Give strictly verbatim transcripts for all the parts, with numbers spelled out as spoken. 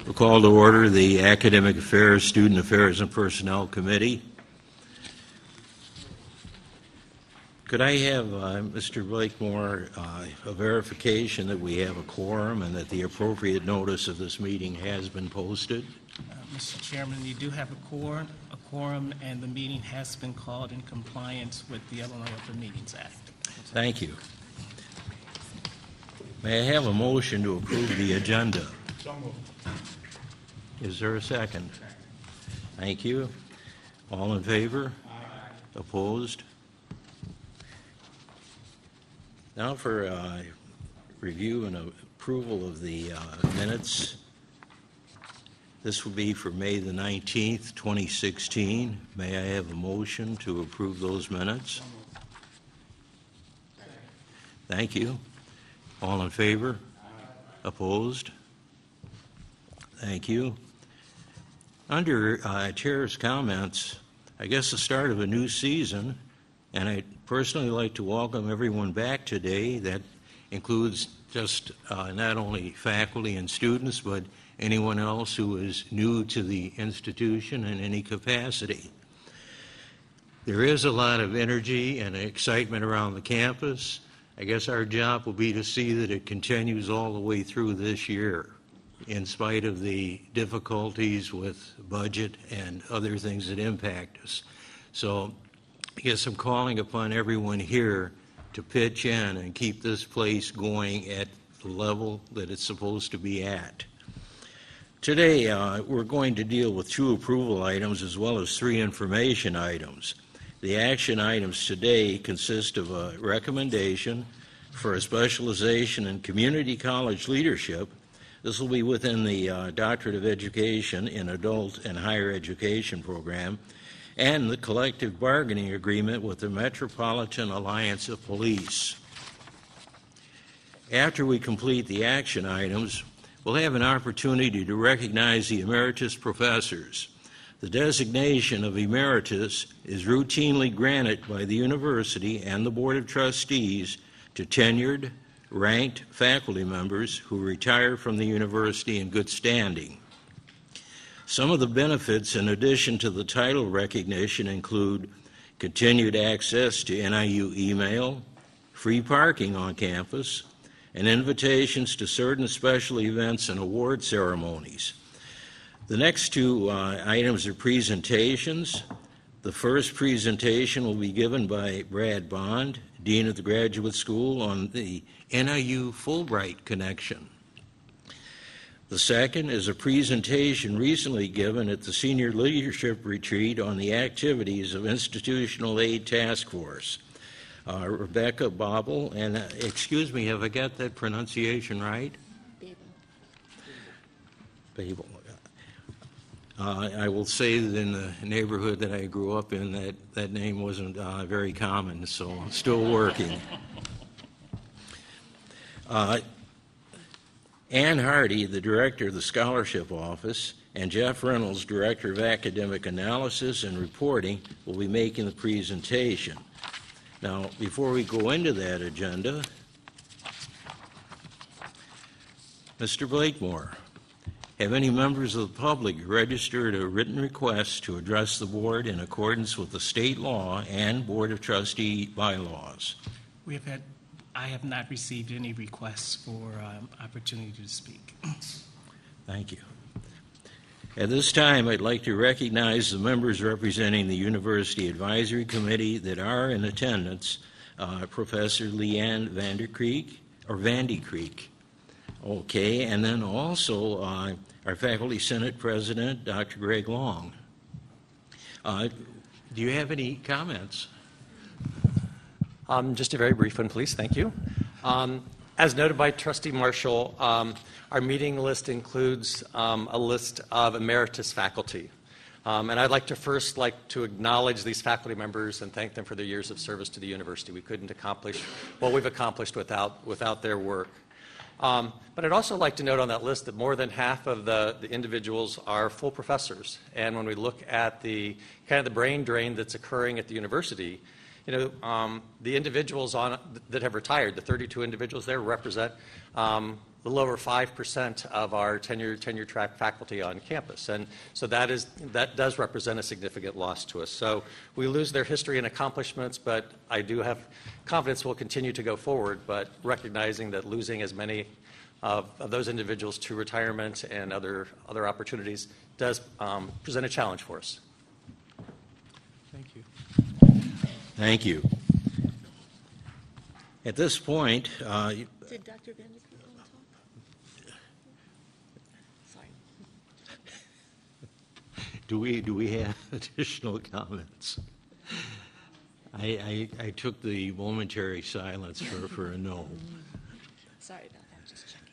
We'll call to order the Academic Affairs, Student Affairs, and Personnel Committee. Could I have uh, Mister Blakemore uh, a verification that we have a quorum and that the appropriate notice of this meeting has been posted? Uh, Mister Chairman, you do have a quorum, a quorum, and the meeting has been called in compliance with the Illinois Open Meetings Act. Thank you. May I have a motion to approve the agenda? So moved. Is there a second? Thank you. All in favor? Aye. Opposed? Now for uh, review and approval of the uh, minutes. This will be for May the nineteenth, twenty sixteen. May I have a motion to approve those minutes? Thank you. All in favor? Opposed? Thank you. Under uh, Chair's comments, I guess the start of a new season, and I'd personally like to welcome everyone back today. That includes just uh, not only faculty and students, but anyone else who is new to the institution in any capacity. There is a lot of energy and excitement around the campus. I guess our job will be to see that it continues all the way through this year, in spite of the difficulties with budget and other things that impact us. So I guess I'm calling upon everyone here to pitch in and keep this place going at the level that it's supposed to be at. Today, uh, we're going to deal with two approval items as well as three information items. The action items today consist of a recommendation for a specialization in community college leadership. This will be within the uh, Doctorate of Education in Adult and Higher Education program, and the collective bargaining agreement with the Metropolitan Alliance of Police. After we complete the action items, we'll have an opportunity to recognize the emeritus professors. The designation of emeritus is routinely granted by the university and the Board of Trustees to tenured, ranked faculty members who retire from the university in good standing. Some of the benefits in addition to the title recognition include continued access to N I U email, free parking on campus, and invitations to certain special events and award ceremonies. The next two uh, items are presentations. The first presentation will be given by Brad Bond, Dean of the Graduate School, on the N I U Fulbright connection. The second is a presentation recently given at the Senior Leadership Retreat on the activities of Institutional Aid Task Force. Uh, Rebecca Bobble, and uh, excuse me, have I got that pronunciation right? Babel. Babel. Uh, I will say that in the neighborhood that I grew up in, that, that name wasn't uh, very common, so I'm still working. Uh, Ann Hardy, the director of the Scholarship Office, and Jeff Reynolds, director of Academic Analysis and Reporting, will be making the presentation. Now, before we go into that agenda, Mister Blakemore, have any members of the public registered a written request to address the board in accordance with the state law and Board of Trustee bylaws? We have had, I have not received any requests for um, opportunity to speak. Thank you. At this time, I'd like to recognize the members representing the University Advisory Committee that are in attendance. Uh, Professor Leanne Vandercreek, or Vandy Creek. Okay, and then also uh, our Faculty Senate President, Doctor Greg Long. Uh, do you have any comments? Um, just a very brief one, please. Thank you. Um, as noted by Trustee Marshall, um, our meeting list includes um, a list of emeritus faculty. Um, and I'd like to first like to acknowledge these faculty members and thank them for their years of service to the university. We couldn't accomplish what we've accomplished without, without their work. Um, but I'd also like to note on that list that more than half of the, the individuals are full professors. And when we look at the kind of the brain drain that's occurring at the university, you know, um, the individuals on, that have retired, the thirty-two individuals there, represent um, a little over five percent of our tenure tenure track faculty on campus. And so that is that does represent a significant loss to us. So we lose their history and accomplishments, but I do have confidence we'll continue to go forward, but recognizing that losing as many of, of those individuals to retirement and other, other opportunities does um, present a challenge for us. Thank you. Thank you. At this point, uh, Did Doctor Vanderpool want to talk? Sorry. do we do we have additional comments? I, I, I took the momentary silence for, for a no. Sorry about that. Just checking.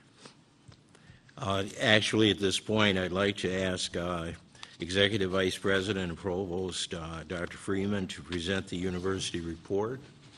Uh, actually, at this point, I'd like to ask uh, Executive Vice President and Provost uh, Doctor Freeman to present the university report.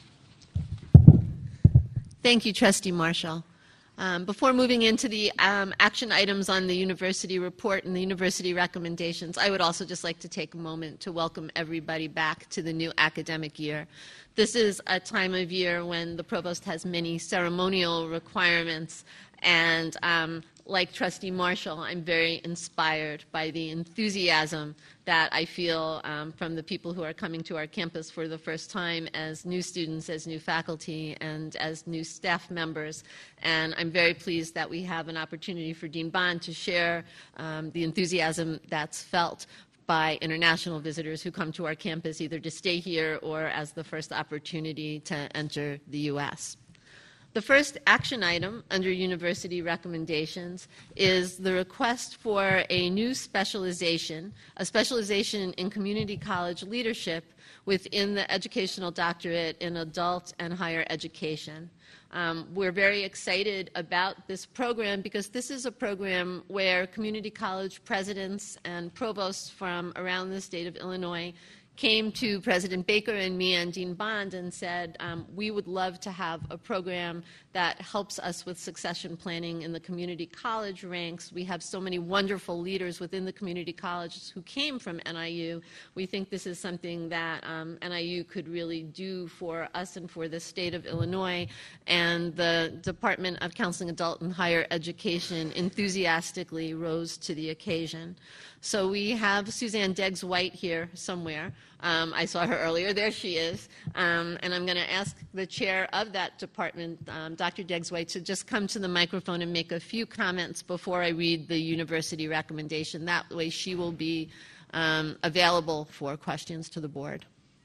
Thank you, Trustee Marshall. Um, before moving into the um, action items on the university report and the university recommendations, I would also just like to take a moment to welcome everybody back to the new academic year. This is a time of year when the provost has many ceremonial requirements, and um, like Trustee Marshall, I'm very inspired by the enthusiasm that I feel um, from the people who are coming to our campus for the first time as new students, as new faculty, and as new staff members. And I'm very pleased that we have an opportunity for Dean Bond to share um, the enthusiasm that's felt by international visitors who come to our campus either to stay here or as the first opportunity to enter the U S The first action item under university recommendations is the request for a new specialization, a specialization in community college leadership within the educational doctorate in adult and higher education. Um, we're very excited about this program because this is a program where community college presidents and provosts from around the state of Illinois came to President Baker and me and Dean Bond and said, um, we would love to have a program that helps us with succession planning in the community college ranks. We have so many wonderful leaders within the community colleges who came from N I U. We think this is something that um, N I U could really do for us and for the state of Illinois. And the Department of Counseling, Adult and Higher Education enthusiastically rose to the occasion. So we have Suzanne Deggs-White here somewhere. Um, I saw her earlier. There she is. Um, and I'm going to ask the chair of that department, um, Doctor Deggs-White, to just come to the microphone and make a few comments before I read the university recommendation. That way she will be um, available for questions to the board.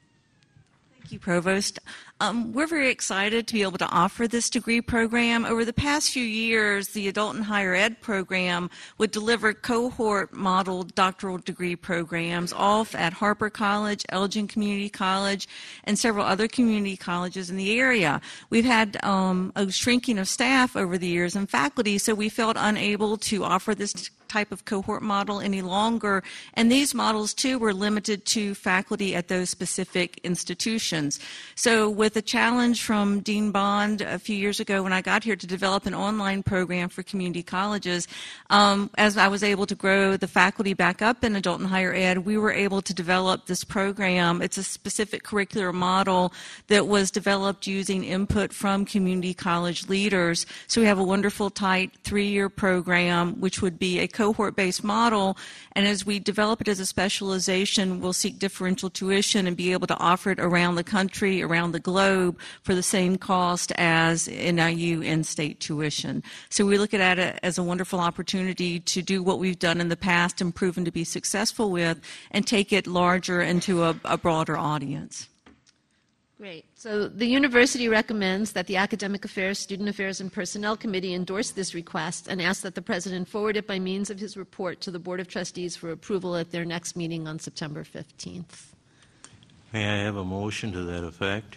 Thank you, Provost. Um, we're very excited to be able to offer this degree program. Over the past few years, the Adult and Higher Ed program would deliver cohort-modeled doctoral degree programs, all at Harper College, Elgin Community College, and several other community colleges in the area. We've had um, a shrinking of staff over the years and faculty, so we felt unable to offer this type of cohort model any longer, and these models too were limited to faculty at those specific institutions. So with a challenge from Dean Bond a few years ago when I got here to develop an online program for community colleges, um, as I was able to grow the faculty back up in adult and higher ed, we were able to develop this program. It's a specific curricular model that was developed using input from community college leaders. So we have a wonderful tight three-year program which would be a cohort-based model, and as we develop it as a specialization, we'll seek differential tuition and be able to offer it around the country, around the globe, for the same cost as N I U in-state tuition. So we look at it as a wonderful opportunity to do what we've done in the past and proven to be successful with, and take it larger into a, a broader audience. Great. So the university recommends that the Academic Affairs, Student Affairs, and Personnel Committee endorse this request and asks that the President forward it by means of his report to the Board of Trustees for approval at their next meeting on September fifteenth. May I have a motion to that effect?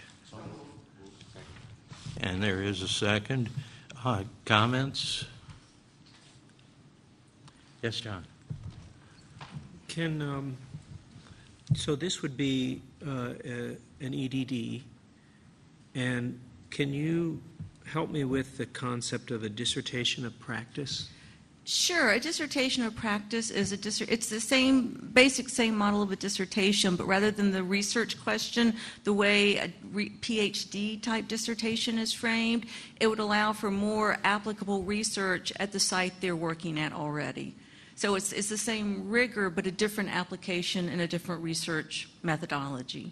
And there is a second. Uh, comments? Yes, John. Can, um, so this would be uh, a, an E D D, and can you help me with the concept of a dissertation of practice? Sure, a dissertation of practice is a dis- it's the same basic same model of a dissertation, but rather than the research question, the way a re- PhD type dissertation is framed, it would allow for more applicable research at the site they're working at already. So it's it's the same rigor, but a different application and a different research methodology.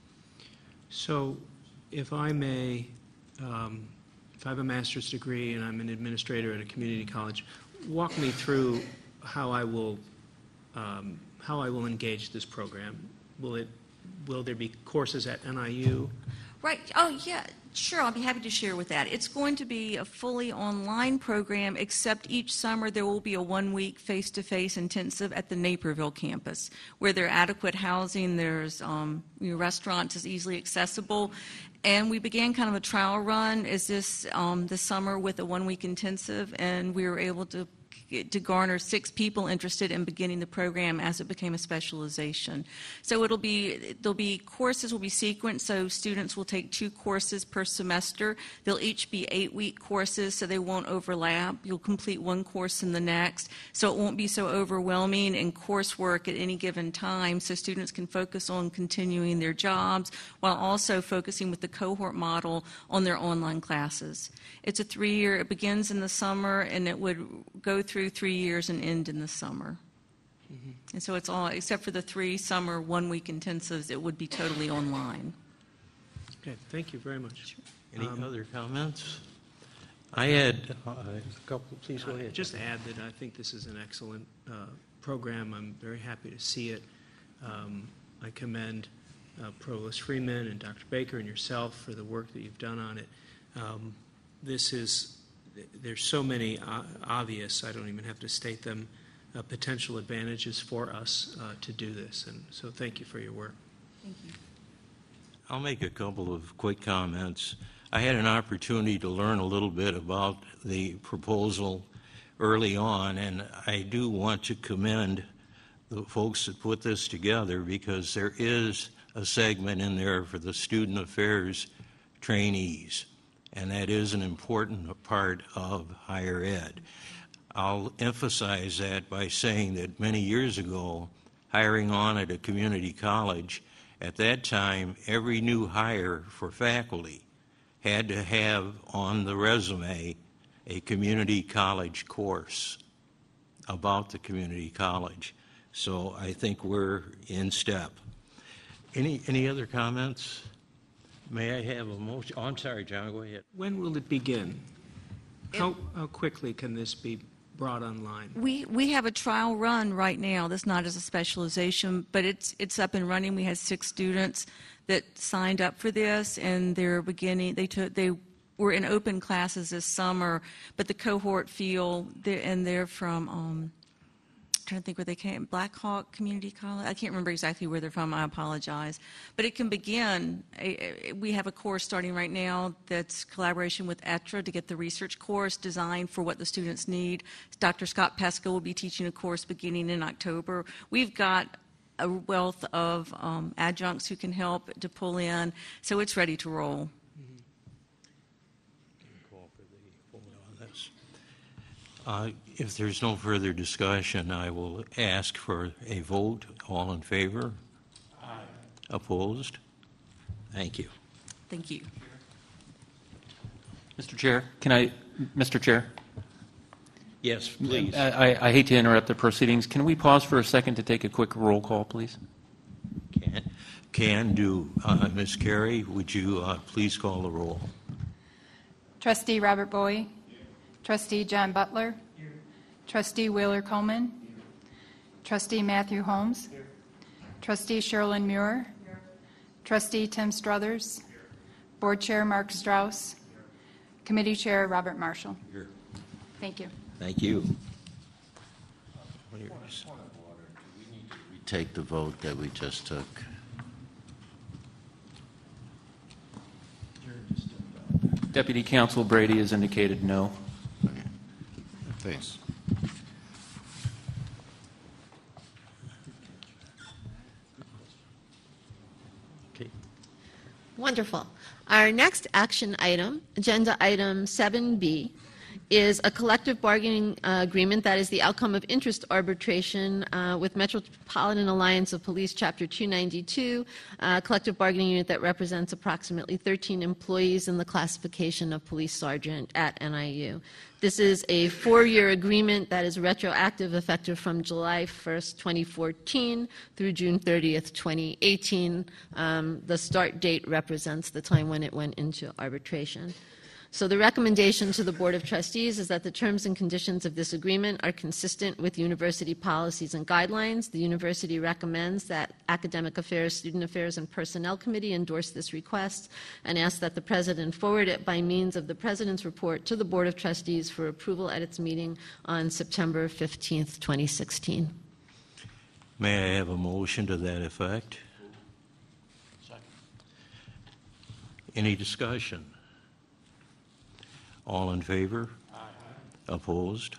So, if I may, um, if I have a master's degree and I'm an administrator at a community college, walk me through how I will um, how I will engage this program. Will it will there be courses at N I U? Right. Oh, yeah. Sure. I'll be happy to share with that. It's going to be a fully online program, except each summer there will be a one-week face-to-face intensive at the Naperville campus, where there are adequate housing, there's um, you know, restaurants is easily accessible. And we began kind of a trial run as this um, this summer with a one-week intensive, and we were able to to garner six people interested in beginning the program as it became a specialization. So it'll be, there'll be courses will be sequenced, so students will take two courses per semester. They'll each be eight-week courses, so they won't overlap. You'll complete one course in the next, so it won't be so overwhelming in coursework at any given time, so students can focus on continuing their jobs while also focusing with the cohort model on their online classes. It's a three-year, it begins in the summer, and it would go through through three years and end in the summer. Mm-hmm. And so it's all, except for the three summer one-week intensives, it would be totally online. Okay, thank you very much. Sure. Any um, other comments? I had uh, a couple. Please go ahead. Just add that I think this is an excellent uh, program. I'm very happy to see it. Um, I commend uh, Provost Freeman and Doctor Baker and yourself for the work that you've done on it. Um, this is There's so many uh, obvious, I don't even have to state them, uh, potential advantages for us uh, to do this. And so thank you for your work. Thank you. I'll make a couple of quick comments. I had an opportunity to learn a little bit about the proposal early on, and I do want to commend the folks that put this together, because there is a segment in there for the student affairs trainees, and that is an important part of higher ed. I'll emphasize that by saying that many years ago, hiring on at a community college, at that time, every new hire for faculty had to have on the resume a community college course about the community college. So I think we're in step. Any, any other comments? May I have a motion? Oh, I'm sorry, John, go ahead. When will it begin? How, how quickly can this be brought online? We we have a trial run right now. That's not as a specialization, but it's it's up and running. We had six students that signed up for this, and they're beginning. They took they were in open classes this summer, but the cohort feel they're, and they're from. Um, trying to think where they came, Black Hawk Community College. I can't remember exactly where they're from. I apologize. But it can begin. We have a course starting right now that's collaboration with E T R A to get the research course designed for what the students need. Doctor Scott Pesca will be teaching a course beginning in October. We've got a wealth of um, adjuncts who can help to pull in, so it's ready to roll. Uh, if there's no further discussion, I will ask for a vote. All in favor? Aye. Opposed? Thank you. Thank you. Mister Chair, can I, Mister Chair? Yes, please. I, I hate to interrupt the proceedings. Can we pause for a second to take a quick roll call, please? Can, can do. Uh, Miz Carey, would you uh, please call the roll? Trustee Robert Bowie. Trustee John Butler. Here. Trustee Wheeler Coleman. Here. Trustee Matthew Holmes. Here. Trustee Sherlyn Muir. Here. Trustee Tim Struthers. Here. Board Chair Mark Strauss. Here. Committee Chair Robert Marshall. Here. Thank you. Thank you. Take the vote that we just took. Deputy Counsel Brady has indicated no. Okay. Thanks. Okay. Wonderful. Our next action item, agenda item seven B, is a collective bargaining uh, agreement that is the outcome of interest arbitration uh, with Metropolitan Alliance of Police Chapter two ninety-two, a collective bargaining unit that represents approximately thirteen employees in the classification of police sergeant at N I U. This is a four-year agreement that is retroactive, effective from July first, twenty fourteen through June thirtieth, twenty eighteen. Um, the start date represents the time when it went into arbitration. So the recommendation to the Board of Trustees is that the terms and conditions of this agreement are consistent with university policies and guidelines. The university recommends that Academic Affairs, Student Affairs, and Personnel Committee endorse this request and asks that the President forward it by means of the President's report to the Board of Trustees for approval at its meeting on September fifteenth, twenty sixteen. May I have a motion to that effect? Second. Any discussion? All in favor? Aye. Opposed?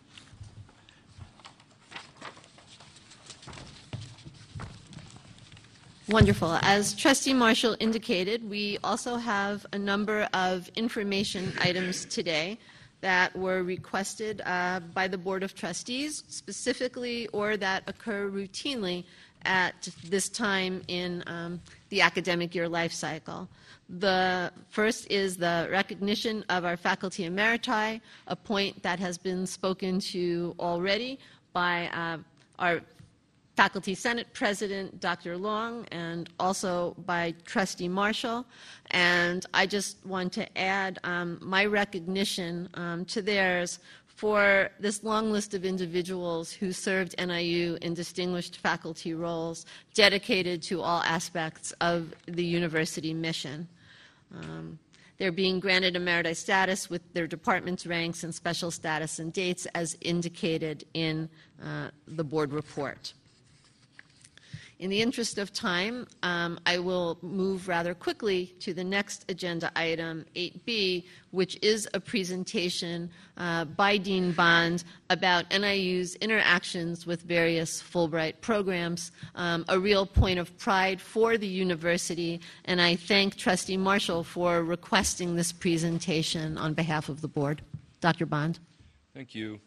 Wonderful. As Trustee Marshall indicated, we also have a number of information items today that were requested uh, by the Board of Trustees specifically or that occur routinely at this time in um, the academic year life cycle. The first is the recognition of our faculty emeriti, a point that has been spoken to already by uh, our Faculty Senate President, Doctor Long, and also by Trustee Marshall. And I just want to add um, my recognition um, to theirs for this long list of individuals who served N I U in distinguished faculty roles dedicated to all aspects of the university mission. Um, they're being granted emeriti status with their department's ranks and special status and dates as indicated in uh, the board report. In the interest of time, um, I will move rather quickly to the next agenda item, eight B, which is a presentation uh, by Dean Bond about N I U's interactions with various Fulbright programs, um, a real point of pride for the university, and I thank Trustee Marshall for requesting this presentation on behalf of the board. Doctor Bond. Thank you.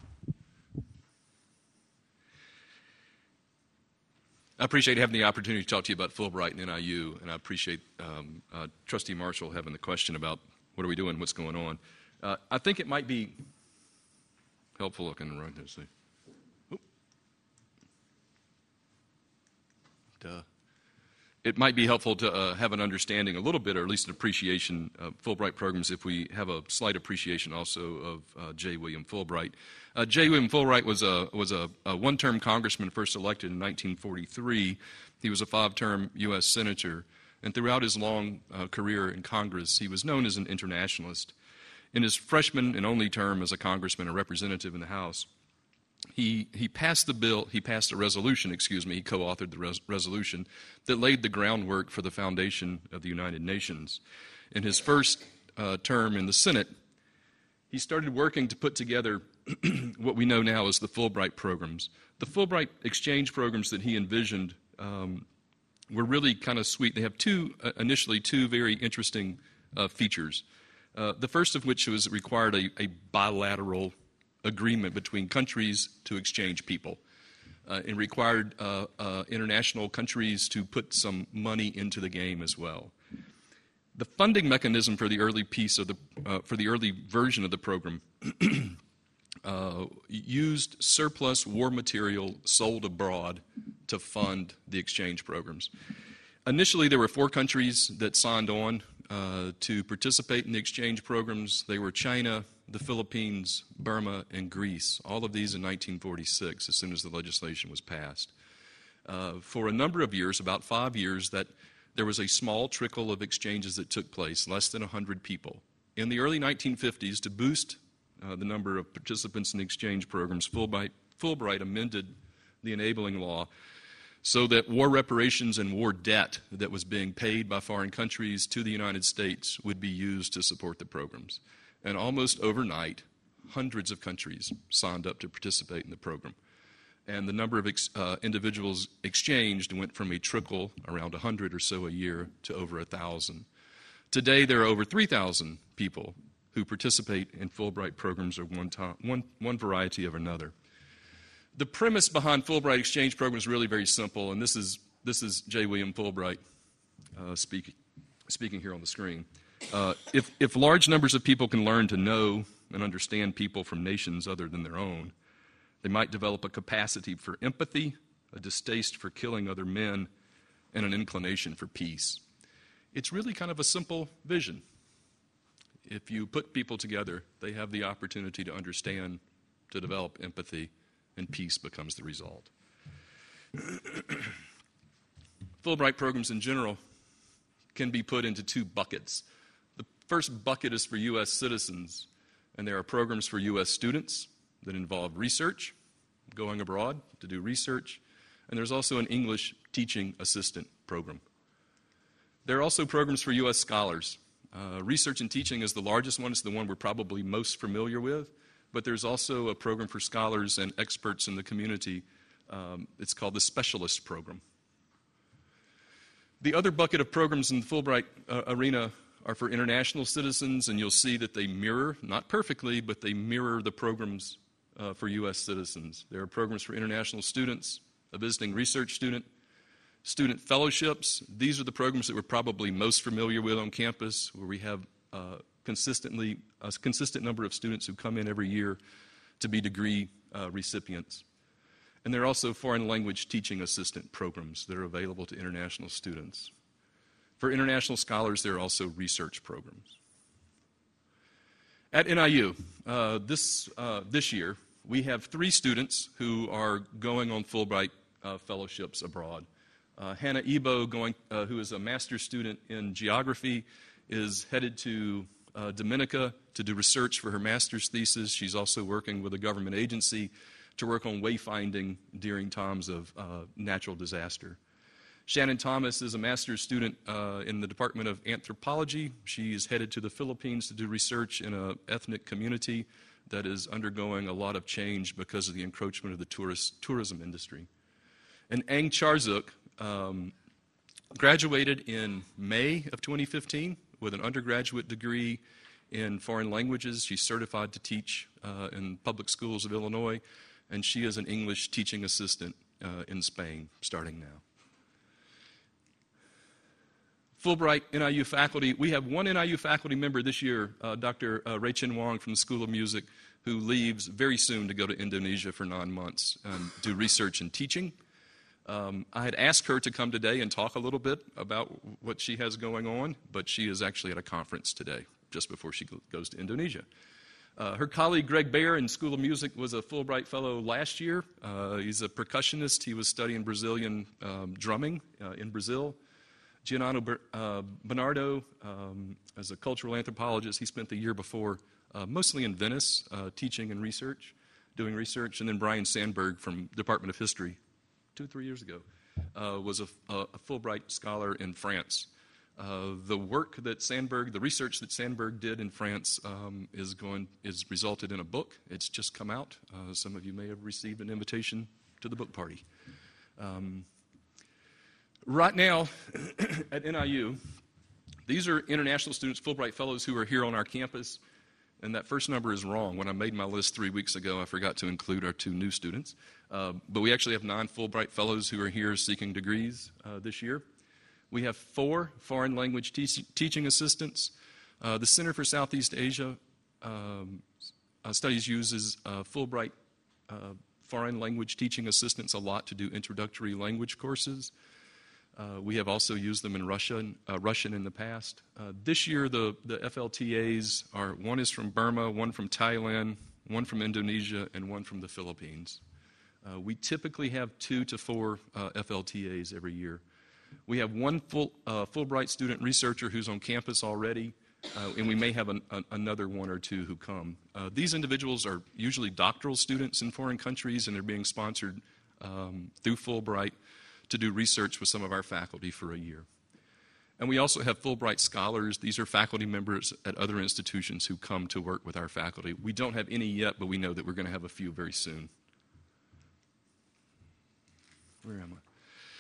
I appreciate having the opportunity to talk to you about Fulbright and N I U, and I appreciate um, uh, Trustee Marshall having the question about what are we doing, what's going on. Uh, I think it might be helpful looking right there. See. Oop. Duh. It might be helpful to uh, have an understanding a little bit, or at least an appreciation of Fulbright programs if we have a slight appreciation also of uh, J. William Fulbright. Uh, J. William Fulbright was a, was a, a one-term congressman first elected in nineteen forty-three. He was a five-term U S senator, and throughout his long uh, career in Congress, he was known as an internationalist. In his freshman and only term as a congressman and representative in the House, He, he passed the bill, he passed a resolution, excuse me, he co-authored the res- resolution that laid the groundwork for the foundation of the United Nations. In his first uh, term in the Senate, he started working to put together what we know now as the Fulbright programs. The Fulbright exchange programs that he envisioned um, were really kind of sweet. They have two, uh, initially two very interesting uh, features. Uh, the first of which was it required a, a bilateral agreement between countries to exchange people. Uh, it required uh, uh, international countries to put some money into the game as well. The funding mechanism for the early piece of the uh, for the early version of the program uh, used surplus war material sold abroad to fund the exchange programs. Initially, there were four countries that signed on uh, to participate in the exchange programs. They were China, the Philippines, Burma, and Greece, all of these in nineteen forty-six, as soon as the legislation was passed. Uh, for a number of years, about five years, that there was a small trickle of exchanges that took place, less than one hundred people. In the early nineteen fifties, to boost uh, the number of participants in the exchange programs, Fulbright, Fulbright amended the enabling law so that war reparations and war debt that was being paid by foreign countries to the United States would be used to support the programs. And almost overnight, hundreds of countries signed up to participate in the program. And the number of ex, uh, individuals exchanged went from a trickle, around one hundred or so a year, to over one thousand. Today, there are over three thousand people who participate in Fulbright programs are one, to- one, one variety of another. The premise behind Fulbright exchange programs is really very simple, and this is, this is J. William Fulbright uh, speaking, speaking here on the screen. Uh, if, if large numbers of people can learn to know and understand people from nations other than their own, they might develop a capacity for empathy, a distaste for killing other men, and an inclination for peace. It's really kind of a simple vision. If you put people together, they have the opportunity to understand, to develop empathy, and peace becomes the result. Fulbright programs in general can be put into two buckets. The first bucket is for U S citizens, and there are programs for U S students that involve research, going abroad to do research, and there's also an English teaching assistant program. There are also programs for U S scholars. Uh, research and teaching is the largest one. It's the one we're probably most familiar with, but there's also a program for scholars and experts in the community. Um, it's called the Specialist Program. The other bucket of programs in the Fulbright uh, arena are for international citizens, and you'll see that they mirror, not perfectly, but they mirror the programs uh, for U S citizens. There are programs for international students, a visiting research student, student fellowships. These are the programs that we're probably most familiar with on campus, where we have uh, consistently a consistent number of students who come in every year to be degree uh, recipients. And there are also foreign language teaching assistant programs that are available to international students. For international scholars, there are also research programs. At N I U, uh, this, uh, this year, we have three students who are going on Fulbright uh, fellowships abroad. Uh, Hannah Ebo, going, uh, who is a master's student in geography, is headed to uh, Dominica to do research for her master's thesis. She's also working with a government agency to work on wayfinding during times of uh, natural disaster. Shannon Thomas is a master's student uh, in the Department of Anthropology. She is headed to the Philippines to do research in an ethnic community that is undergoing a lot of change because of the encroachment of the tourist, tourism industry. And Ang Charzuk um, graduated in May of twenty fifteen with an undergraduate degree in foreign languages. She's certified to teach uh, in public schools of Illinois, and she is an English teaching assistant uh, in Spain starting now. Fulbright N I U faculty, we have one N I U faculty member this year, uh, Doctor Uh, Ray Chin Wong from the School of Music, who leaves very soon to go to Indonesia for nine months and do research and teaching. Um, I had asked her to come today and talk a little bit about what she has going on, but she is actually at a conference today, just before she goes to Indonesia. Uh, her colleague Greg Baer in School of Music was a Fulbright Fellow last year. Uh, he's a percussionist. He was studying Brazilian um, drumming uh, in Brazil. Gianano uh, Bernardo, um, as a cultural anthropologist, he spent the year before uh, mostly in Venice, uh, teaching and research, doing research. And then Brian Sandberg from Department of History, two, three years ago, uh, was a, a Fulbright scholar in France. Uh, the work that Sandberg, the research that Sandberg did in France um, is going, is resulted in a book. It's just come out. Uh, some of you may have received an invitation to the book party. Um, Right now, at N I U, these are international students, Fulbright Fellows, who are here on our campus, and that first number is wrong. When I made my list three weeks ago, I forgot to include our two new students. Uh, but we actually have nine Fulbright Fellows who are here seeking degrees uh, this year. We have four foreign language te- teaching assistants. Uh, the Center for Southeast Asia um, uh, Studies uses uh, Fulbright uh, foreign language teaching assistants a lot to do introductory language courses. Uh, we have also used them in Russian, uh, Russian in the past. Uh, this year, the, the F L T As are, one is from Burma, one from Thailand, one from Indonesia, and one from the Philippines. Uh, we typically have two to four uh, F L T As every year. We have one full, uh, Fulbright student researcher who's on campus already, uh, and we may have an, an, another one or two who come. Uh, these individuals are usually doctoral students in foreign countries, and they're being sponsored um, through Fulbright to do research with some of our faculty for a year. And we also have Fulbright scholars. These are faculty members at other institutions who come to work with our faculty. We don't have any yet, but we know that we're going to have a few very soon. Where am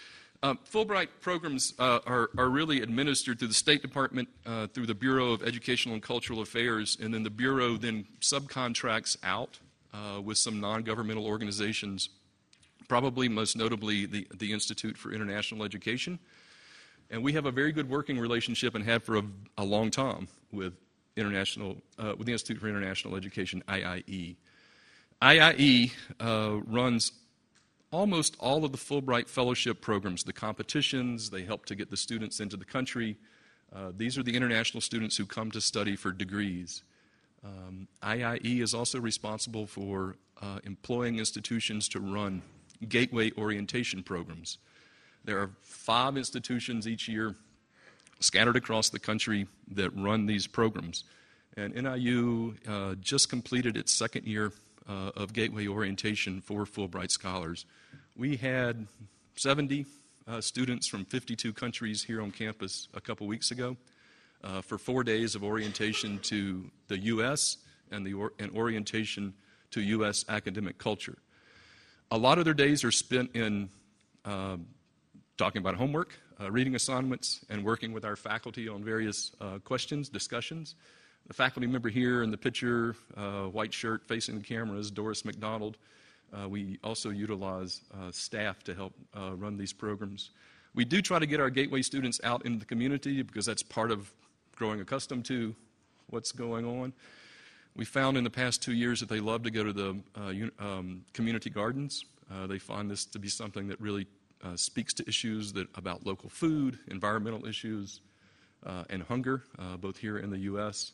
Uh, Fulbright programs uh, are, are really administered through the State Department, uh, through the Bureau of Educational and Cultural Affairs, and then the Bureau then subcontracts out uh, with some non-governmental organizations, probably most notably the, the Institute for International Education. And we have a very good working relationship and have for a, a long time with international, uh, with the Institute for International Education, I I E. I I E uh, runs almost all of the Fulbright Fellowship programs, the competitions. They help to get the students into the country. Uh, these are the international students who come to study for degrees. Um, I I E is also responsible for uh, employing institutions to run gateway orientation programs. There are five institutions each year scattered across the country that run these programs. And N I U uh, just completed its second year uh, of gateway orientation for Fulbright scholars. We had seventy uh, students from fifty-two countries here on campus a couple weeks ago uh, for four days of orientation to the U S and, the or- and orientation to U S academic culture. A lot of their days are spent in uh, talking about homework, uh, reading assignments, and working with our faculty on various uh, questions, discussions. The faculty member here in the picture, uh, white shirt facing the camera, is Doris McDonald. Uh, we also utilize uh, staff to help uh, run these programs. We do try to get our Gateway students out into the community because that's part of growing accustomed to what's going on. We found in the past two years that they love to go to the uh, un- um, community gardens. Uh, they find this to be something that really uh, speaks to issues that about local food, environmental issues, uh, and hunger, uh, both here in the U S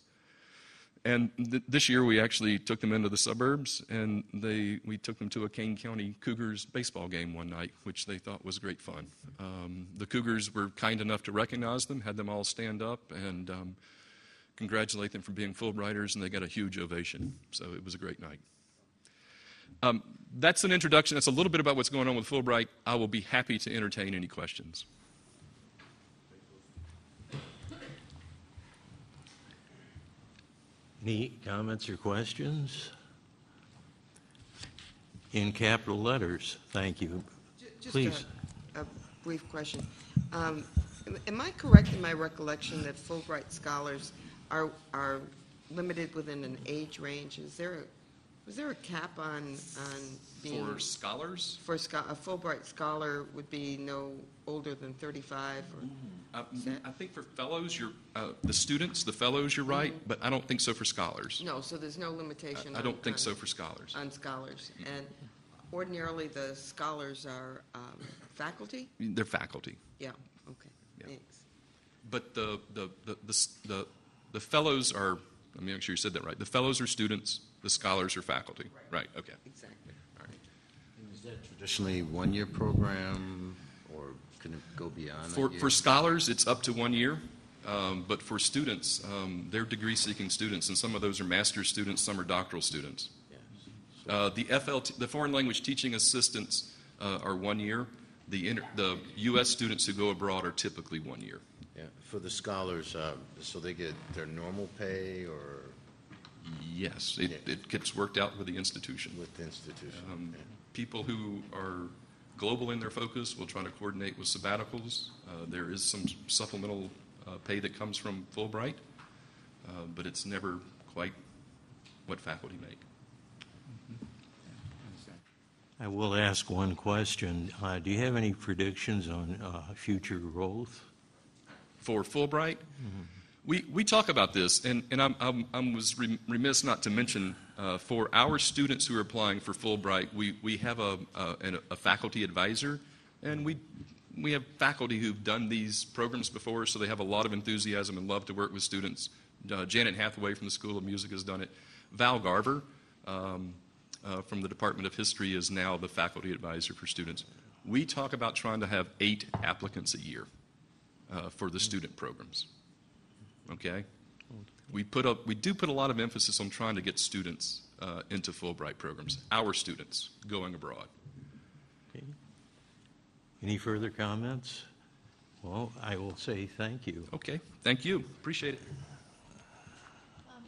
And th- this year we actually took them into the suburbs, and they we took them to a Kane County Cougars baseball game one night, which they thought was great fun. Um, the Cougars were kind enough to recognize them, had them all stand up, and um, congratulate them for being Fulbrighters, and they got a huge ovation. So it was a great night. Um, that's an introduction. That's a little bit about what's going on with Fulbright. I will be happy to entertain any questions. Any comments or questions? In capital letters, thank you. Just Please. a, a brief question. Um, am I correct in my recollection that Fulbright scholars are are limited within an age range? Is there a was there a cap on on being For scholars? for scho- a Fulbright scholar would be no older than thirty-five? Or, Uh, that- I think for fellows, you're uh, the students, the fellows, you're right, but I don't think so for scholars. no, so there's no limitation. I, I on- don't think on- so for scholars. on scholars. And ordinarily, the scholars are um, faculty? They're faculty. Yeah, okay, Yeah. thanks. But the, the, the, the, the, the fellows are, let me make sure you said that right. The fellows are students, the scholars are faculty. Right, okay. Exactly. All right. Is that traditionally one-year program, or can it go beyond a For, year? for scholars, it's up to one year. Um, but for students, um, they're degree-seeking students, and some of those are master's students, some are doctoral students. Yeah. Uh, the F L T, the foreign language teaching assistants, uh, are one year. The, inter, the U S students who go abroad are typically one year. Yeah. For the scholars, uh, so they get their normal pay or Yes, it, Yeah. it gets worked out with the institution. with the institution? Um, Yeah. People who are global in their focus will try to coordinate with sabbaticals. Uh, there is some supplemental uh, pay that comes from Fulbright, uh, but it's never quite what faculty make. I will ask one question. Uh, do you have any predictions on uh, future growth? For Fulbright, we, we talk about this, and, and I'm, I'm, I was remiss not to mention uh, for our students who are applying for Fulbright, we, we have a, a, a faculty advisor, and we, we have faculty who've done these programs before, so they have a lot of enthusiasm and love to work with students. Uh, Janet Hathaway from the School of Music has done it. Val Garver um, uh, from the Department of History is now the faculty advisor for students. We talk about trying to have eight applicants a year uh, for the student programs. Okay? We, put up, we do put a lot of emphasis on trying to get students uh, into Fulbright programs, our students going abroad. Okay. Any further comments? Well, I will say thank you. Okay, thank you. Appreciate it. Um, well,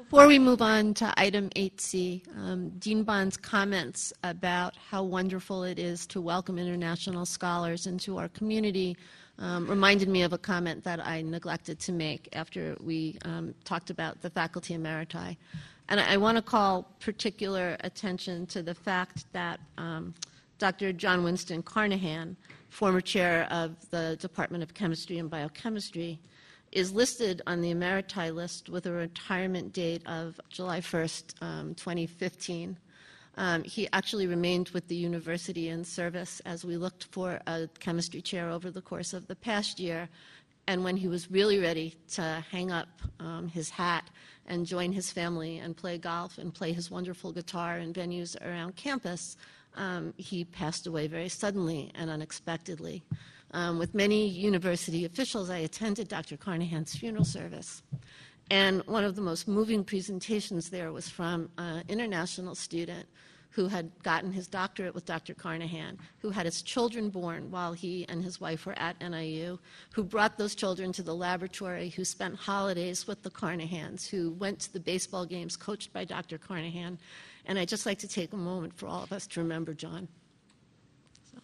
Before we move on to item eight C, um, Dean Bond's comments about how wonderful it is to welcome international scholars into our community um, reminded me of a comment that I neglected to make after we um, talked about the faculty emeriti. And I, I want to call particular attention to the fact that um, Doctor John Winston Carnahan, former chair of the Department of Chemistry and Biochemistry, is listed on the emeriti list with a retirement date of July first, um, twenty fifteen. Um, he actually remained with the university in service as we looked for a chemistry chair over the course of the past year. And when he was really ready to hang up um, his hat and join his family and play golf and play his wonderful guitar in venues around campus, um, he passed away very suddenly and unexpectedly. Um, with many university officials, I attended Doctor Carnahan's funeral service. And one of the most moving presentations there was from an international student who had gotten his doctorate with Doctor Carnahan, who had his children born while he and his wife were at N I U, who brought those children to the laboratory, who spent holidays with the Carnahans, who went to the baseball games coached by Doctor Carnahan. And I'd just like to take a moment for all of us to remember John. So.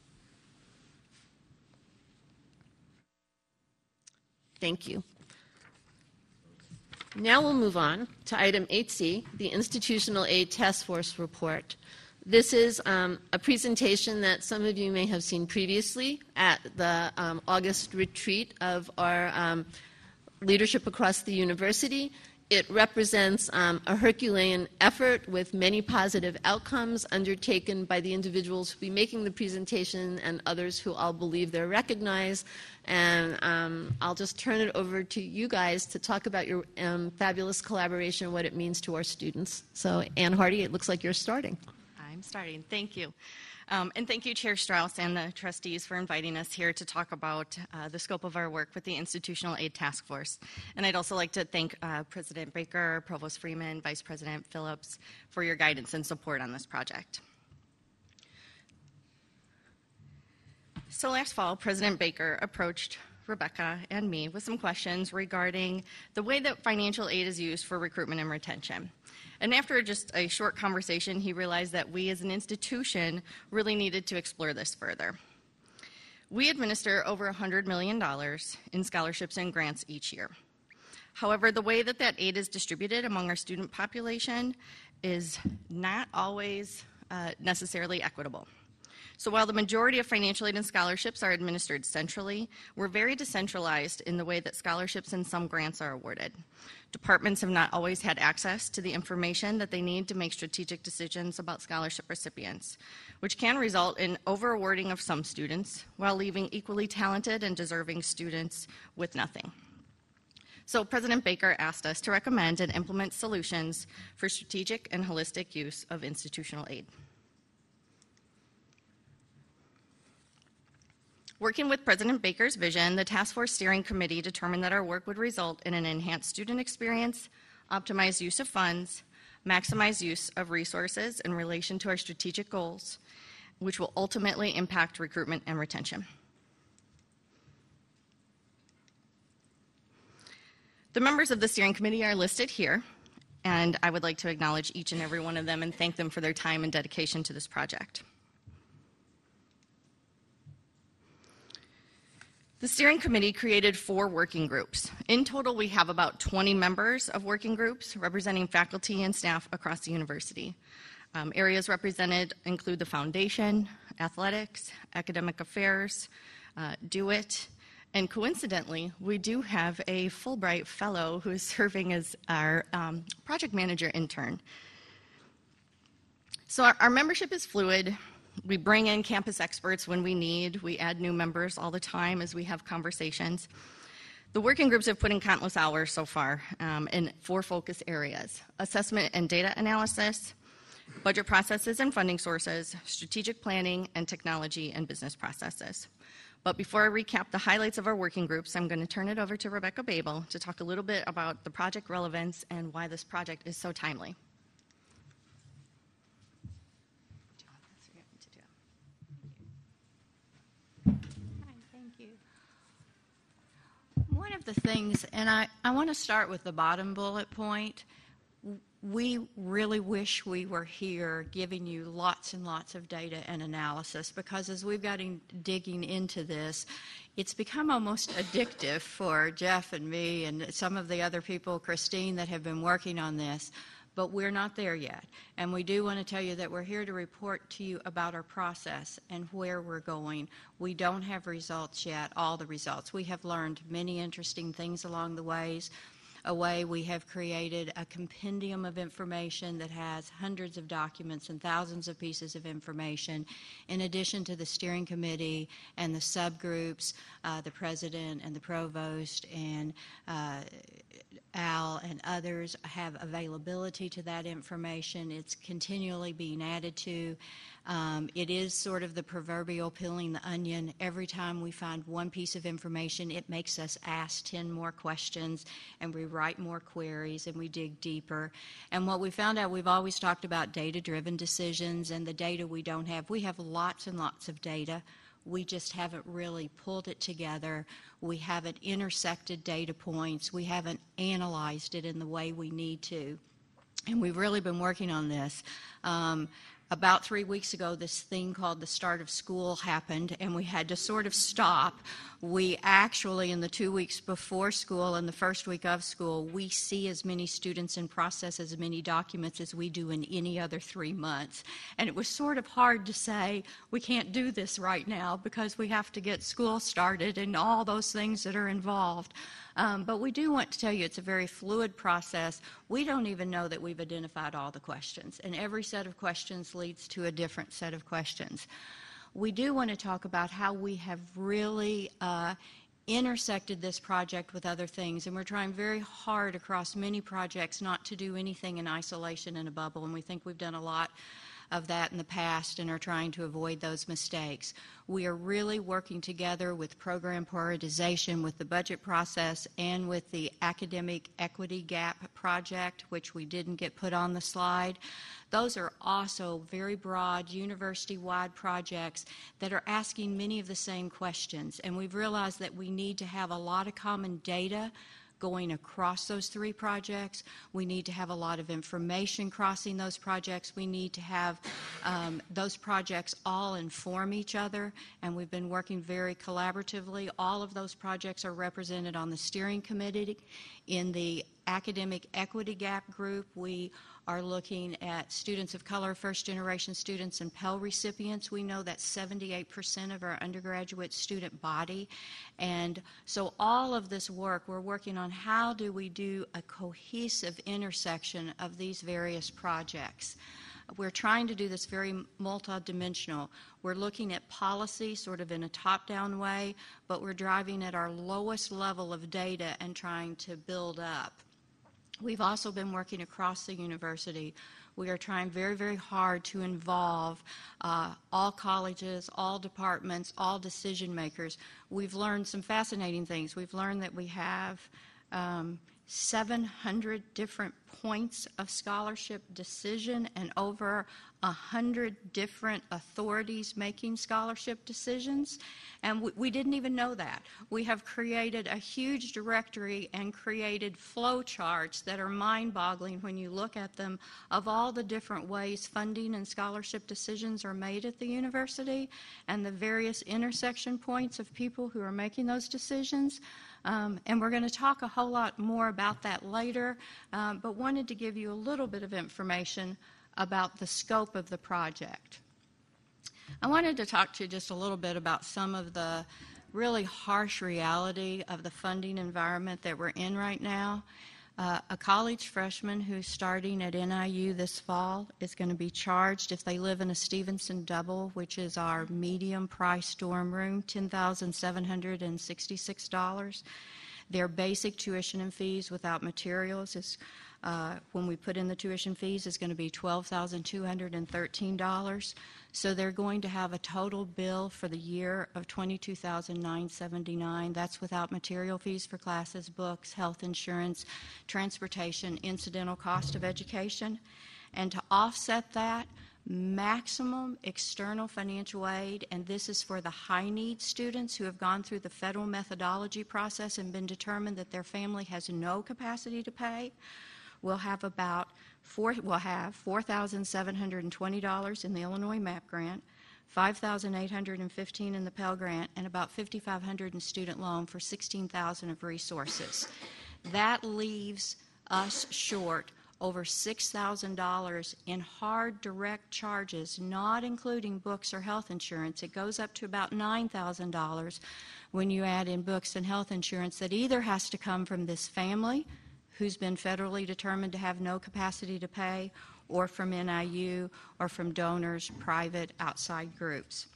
Thank you. Now we'll move on to item eight C, the Institutional Aid Task Force Report. This is um, a presentation that some of you may have seen previously at the um, August retreat of our um, leadership across the university. It represents um, a Herculean effort with many positive outcomes undertaken by the individuals who will be making the presentation and others who I'll believe they're recognized. And um, I'll just turn it over to you guys to talk about your um, fabulous collaboration and what it means to our students. So, Ann Hardy, it looks like you're starting. I'm starting. Thank you. Um, and thank you, Chair Strauss and the trustees for inviting us here to talk about uh, the scope of our work with the Institutional Aid Task Force. And I'd also like to thank uh, President Baker, Provost Freeman, Vice President Phillips for your guidance and support on this project. So last fall, President Baker approached Rebecca and me with some questions regarding the way that financial aid is used for recruitment and retention. And after just a short conversation, he realized that we as an institution really needed to explore this further. We administer over one hundred million dollars in scholarships and grants each year. However, the way that that aid is distributed among our student population is not always uh, necessarily equitable. So while the majority of financial aid and scholarships are administered centrally, we're very decentralized in the way that scholarships and some grants are awarded. Departments have not always had access to the information that they need to make strategic decisions about scholarship recipients, which can result in over-awarding of some students while leaving equally talented and deserving students with nothing. So President Baker asked us to recommend and implement solutions for strategic and holistic use of institutional aid. Working with President Baker's vision, the Task Force Steering Committee determined that our work would result in an enhanced student experience, optimized use of funds, maximized use of resources in relation to our strategic goals, which will ultimately impact recruitment and retention. The members of the Steering Committee are listed here, and I would like to acknowledge each and every one of them and thank them for their time and dedication to this project. The steering committee created four working groups. In total, we have about twenty members of working groups representing faculty and staff across the university. Um, areas represented include the foundation, athletics, academic affairs, uh, DeWitt, and coincidentally, we do have a Fulbright fellow who is serving as our um, project manager intern. So our, our membership is fluid. We bring in campus experts when we need. We add new members all the time as we have conversations. The working groups have put in countless hours so far um, in four focus areas: assessment and data analysis, budget processes and funding sources, strategic planning, and technology and business processes. But before I recap the highlights of our working groups, I'm going to turn it over to Rebecca Babel to talk a little bit about the project relevance and why this project is so timely. One of the things, and I, I want to start with the bottom bullet point, we really wish we were here giving you lots and lots of data and analysis, because as we've gotten digging into this, it's become almost addictive for Jeff and me and some of the other people, Christine, that have been working on this. But we're not there yet. And we do want to tell you that we're here to report to you about our process and where we're going. We don't have results yet, all the results. We have learned many interesting things along the ways. Away, we have created a compendium of information that has hundreds of documents and thousands of pieces of information, in addition to the steering committee and the subgroups, uh, the president and the provost and uh, Al and others have availability to that information. It's continually being added to. Um, it is sort of the proverbial peeling the onion. Every time we find one piece of information, it makes us ask ten more questions, and we write more queries, and we dig deeper. And what we found out, we've always talked about data-driven decisions and the data we don't have. We have lots and lots of data. We just haven't really pulled it together. We haven't intersected data points. We haven't analyzed it in the way we need to. And we've really been working on this. Um, About three weeks ago, this thing called the start of school happened, and we had to sort of stop. We actually, in the two weeks before school and the first week of school, we see as many students and process as many documents as we do in any other three months. And it was sort of hard to say, we can't do this right now because we have to get school started and all those things that are involved. Um, but we do want to tell you it's a very fluid process. We don't even know that we've identified all the questions, and every set of questions leads to a different set of questions. We do want to talk about how we have really uh, intersected this project with other things, and we're trying very hard across many projects not to do anything in isolation in a bubble, and we think we've done a lot of that in the past and are trying to avoid those mistakes. We are really working together with program prioritization, with the budget process, and with the academic equity gap project, which we didn't get put on the slide. Those are also very broad, university-wide projects that are asking many of the same questions, and we've realized that we need to have a lot of common data going across those three projects. We need to have a lot of information crossing those projects. We need to have um, those projects all inform each other, and we've been working very collaboratively. All of those projects are represented on the steering committee. In the academic equity gap group, we are looking at students of color, first-generation students, and Pell recipients. We know that's seventy-eight percent of our undergraduate student body. And so all of this work, we're working on how do we do a cohesive intersection of these various projects. We're trying to do this very multidimensional. We're looking at policy sort of in a top-down way, but we're driving at our lowest level of data and trying to build up. We've also been working across the university. We are trying very, very hard to involve uh, all colleges, all departments, all decision makers. We've learned some fascinating things. We've learned that we have um, seven hundred different points of scholarship decision and over one hundred different authorities making scholarship decisions. And we, we didn't even know that. We have created a huge directory and created flow charts that are mind-boggling when you look at them of all the different ways funding and scholarship decisions are made at the university and the various intersection points of people who are making those decisions. Um, and we're going to talk a whole lot more about that later, um, but wanted to give you a little bit of information about the scope of the project. I wanted to talk to you just a little bit about some of the really harsh reality of the funding environment that we're in right now. Uh, a college freshman who's starting at N I U this fall is going to be charged, if they live in a Stevenson double, which is our medium price dorm room, ten thousand seven hundred sixty-six dollars. Their basic tuition and fees without materials is, uh, when we put in the tuition fees, is going to be twelve thousand two hundred thirteen dollars. So they're going to have a total bill for the year of twenty-two thousand nine hundred seventy-nine dollars. That's without material fees for classes, books, health insurance, transportation, incidental cost of education. And to offset that, maximum external financial aid, and this is for the high-need students who have gone through the federal methodology process and been determined that their family has no capacity to pay, we'll have about four, will have four thousand seven hundred twenty dollars in the Illinois MAP grant, five thousand eight hundred fifteen dollars in the Pell Grant, and about five thousand five hundred dollars in student loan for sixteen thousand dollars of resources. That leaves us short over six thousand dollars in hard direct charges, not including books or health insurance. It goes up to about nine thousand dollars when you add in books and health insurance that either has to come from this family who's been federally determined to have no capacity to pay, or from N I U, or from donors, private, outside groups.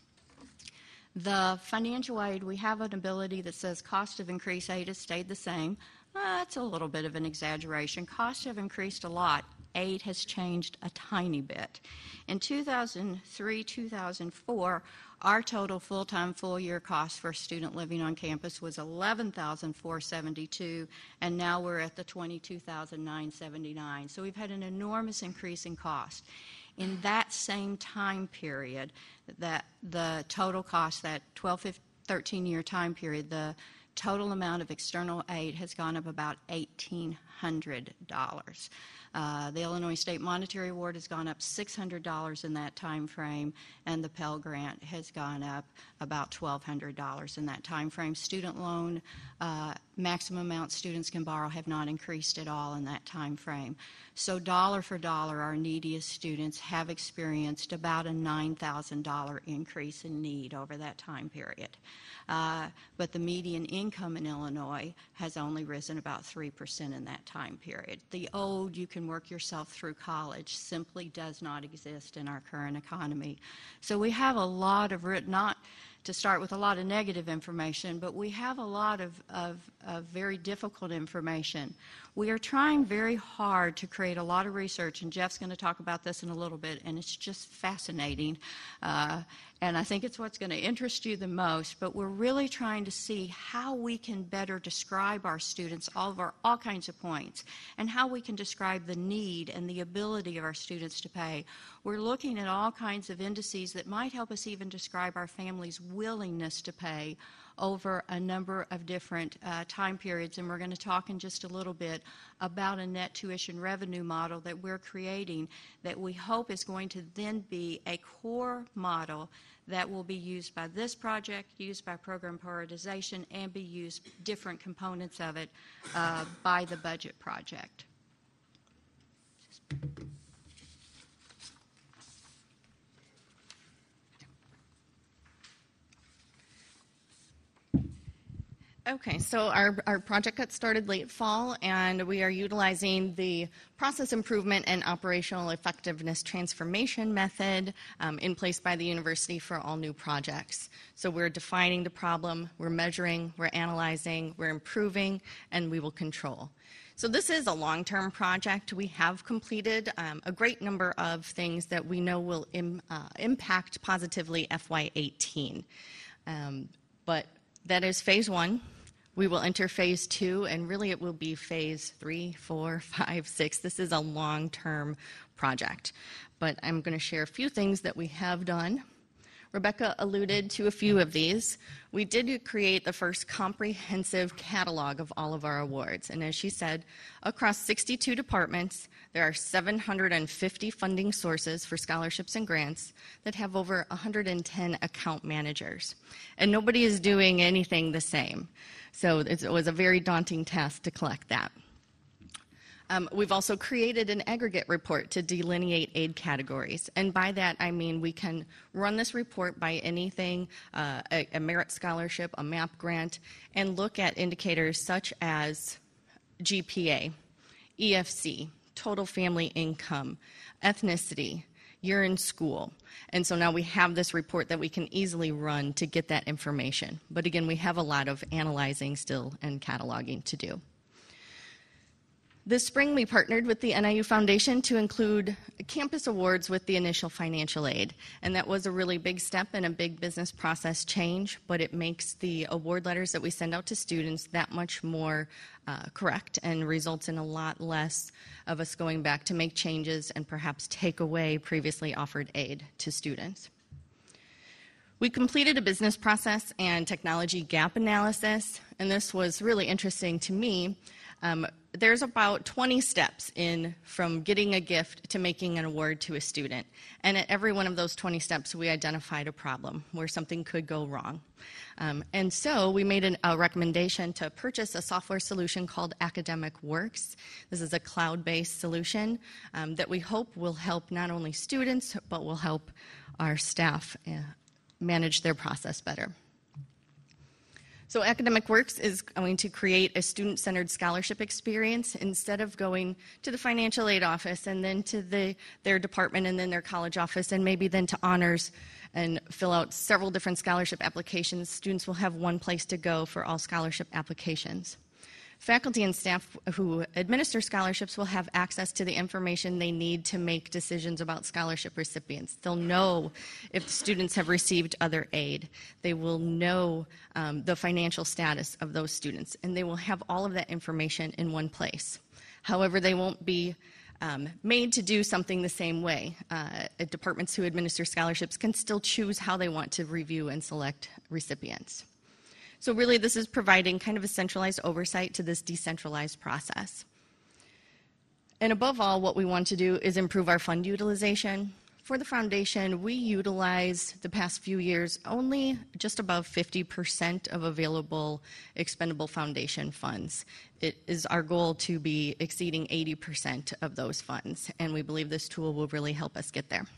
The financial aid, we have an ability that says cost of increased aid has stayed the same. Uh, that's a little bit of an exaggeration. Costs have increased a lot. Aid has changed a tiny bit. In two thousand three, two thousand four, our total full-time, full-year cost for a student living on campus was eleven thousand four hundred seventy-two dollars, and now we're at the twenty-two thousand nine hundred seventy-nine dollars. So we've had an enormous increase in cost. In that same time period, that the total cost, that twelve, thirteen-year time period, the total amount of external aid has gone up about eighteen hundred dollars. Uh, the Illinois State Monetary Award has gone up six hundred dollars in that time frame, and the Pell Grant has gone up about twelve hundred dollars in that time frame. Student loan, uh, maximum amount students can borrow have not increased at all in that time frame. So dollar for dollar, our neediest students have experienced about a nine thousand dollars increase in need over that time period. Uh, but the median income in Illinois has only risen about three percent in that time period. The old you can work yourself through college simply does not exist in our current economy. So we have a lot of, not to start with a lot of negative information, but we have a lot of, of, of very difficult information. We are trying very hard to create a lot of research, and Jeff's going to talk about this in a little bit, and it's just fascinating. Uh, and I think it's what's going to interest you the most, but we're really trying to see how we can better describe our students, all of our, all kinds of points, and how we can describe the need and the ability of our students to pay. We're looking at all kinds of indices that might help us even describe our families' willingness to pay over a number of different uh, time periods, and we're going to talk in just a little bit about a net tuition revenue model that we're creating that we hope is going to then be a core model that will be used by this project, used by program prioritization, and be used, different components of it, uh, by the budget project. Okay, so our, our project got started late fall, and we are utilizing the process improvement and operational effectiveness transformation method um, in place by the university for all new projects. So we're defining the problem, we're measuring, we're analyzing, we're improving, and we will control. So this is a long-term project. We have completed um, a great number of things that we know will im, uh, impact positively F Y eighteen. Um, but that is phase one. We will enter phase two, and really it will be phase three, four, five, six. This is a long-term project. But I'm going to share a few things that we have done. Rebecca alluded to a few of these. We did create the first comprehensive catalog of all of our awards. And as she said, across sixty-two departments, there are seven hundred fifty funding sources for scholarships and grants that have over one hundred ten account managers. And nobody is doing anything the same. So it was a very daunting task to collect that. Um, we've also created an aggregate report to delineate aid categories. And by that, I mean we can run this report by anything, uh, a, a merit scholarship, a MAP grant, and look at indicators such as G P A, E F C, total family income, ethnicity, year in school. And so now we have this report that we can easily run to get that information. But again, we have a lot of analyzing still and cataloging to do. This spring, we partnered with the N I U Foundation to include campus awards with the initial financial aid. And that was a really big step and a big business process change, but it makes the award letters that we send out to students that much more uh, correct and results in a lot less of us going back to make changes and perhaps take away previously offered aid to students. We completed a business process and technology gap analysis, and this was really interesting to me. Um, there's about twenty steps in from getting a gift to making an award to a student. And at every one of those twenty steps, we identified a problem where something could go wrong. Um, and so we made an, a recommendation to purchase a software solution called Academic Works. This is a cloud-based solution um, that we hope will help not only students, but will help our staff uh, manage their process better. So Academic Works is going to create a student-centered scholarship experience. Instead of going to the financial aid office and then to the, their department and then their college office and maybe then to honors and fill out several different scholarship applications, students will have one place to go for all scholarship applications. Faculty and staff who administer scholarships will have access to the information they need to make decisions about scholarship recipients. They'll know if the students have received other aid. They will know um, the financial status of those students, and they will have all of that information in one place. However, they won't be um, made to do something the same way. Uh, departments who administer scholarships can still choose how they want to review and select recipients. So really, this is providing kind of a centralized oversight to this decentralized process. And above all, what we want to do is improve our fund utilization. For the foundation, we utilize the past few years only just above fifty percent of available expendable foundation funds. It is our goal to be exceeding eighty percent of those funds, and we believe this tool will really help us get there.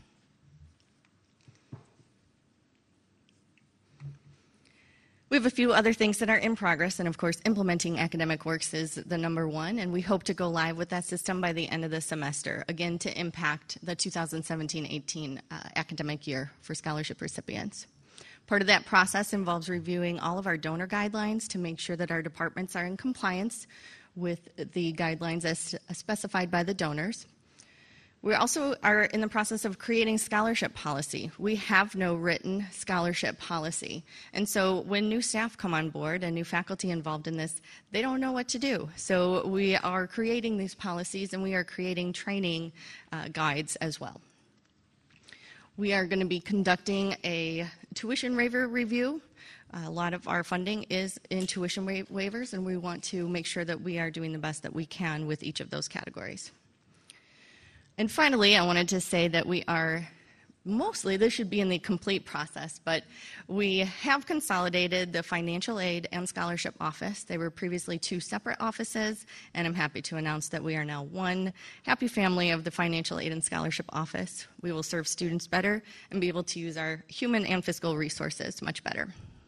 We have a few other things that are in progress, and of course, implementing Academic Works is the number one, and we hope to go live with that system by the end of the semester, again, to impact the two thousand seventeen eighteen uh, academic year for scholarship recipients. Part of that process involves reviewing all of our donor guidelines to make sure that our departments are in compliance with the guidelines as specified by the donors. We also are in the process of creating scholarship policy. We have no written scholarship policy. And so when new staff come on board and new faculty involved in this, they don't know what to do. So we are creating these policies, and we are creating training uh, guides as well. We are going to be conducting a tuition waiver review. A lot of our funding is in tuition wa- waivers, and we want to make sure that we are doing the best that we can with each of those categories. And finally, I wanted to say that we are mostly, this should be in the complete process, but we have consolidated the financial aid and scholarship office. They were previously two separate offices, and I'm happy to announce that we are now one happy family of the financial aid and scholarship office. We will serve students better and be able to use our human and fiscal resources much better.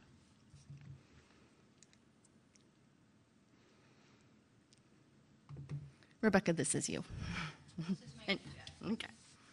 Rebecca, this is you. And, okay.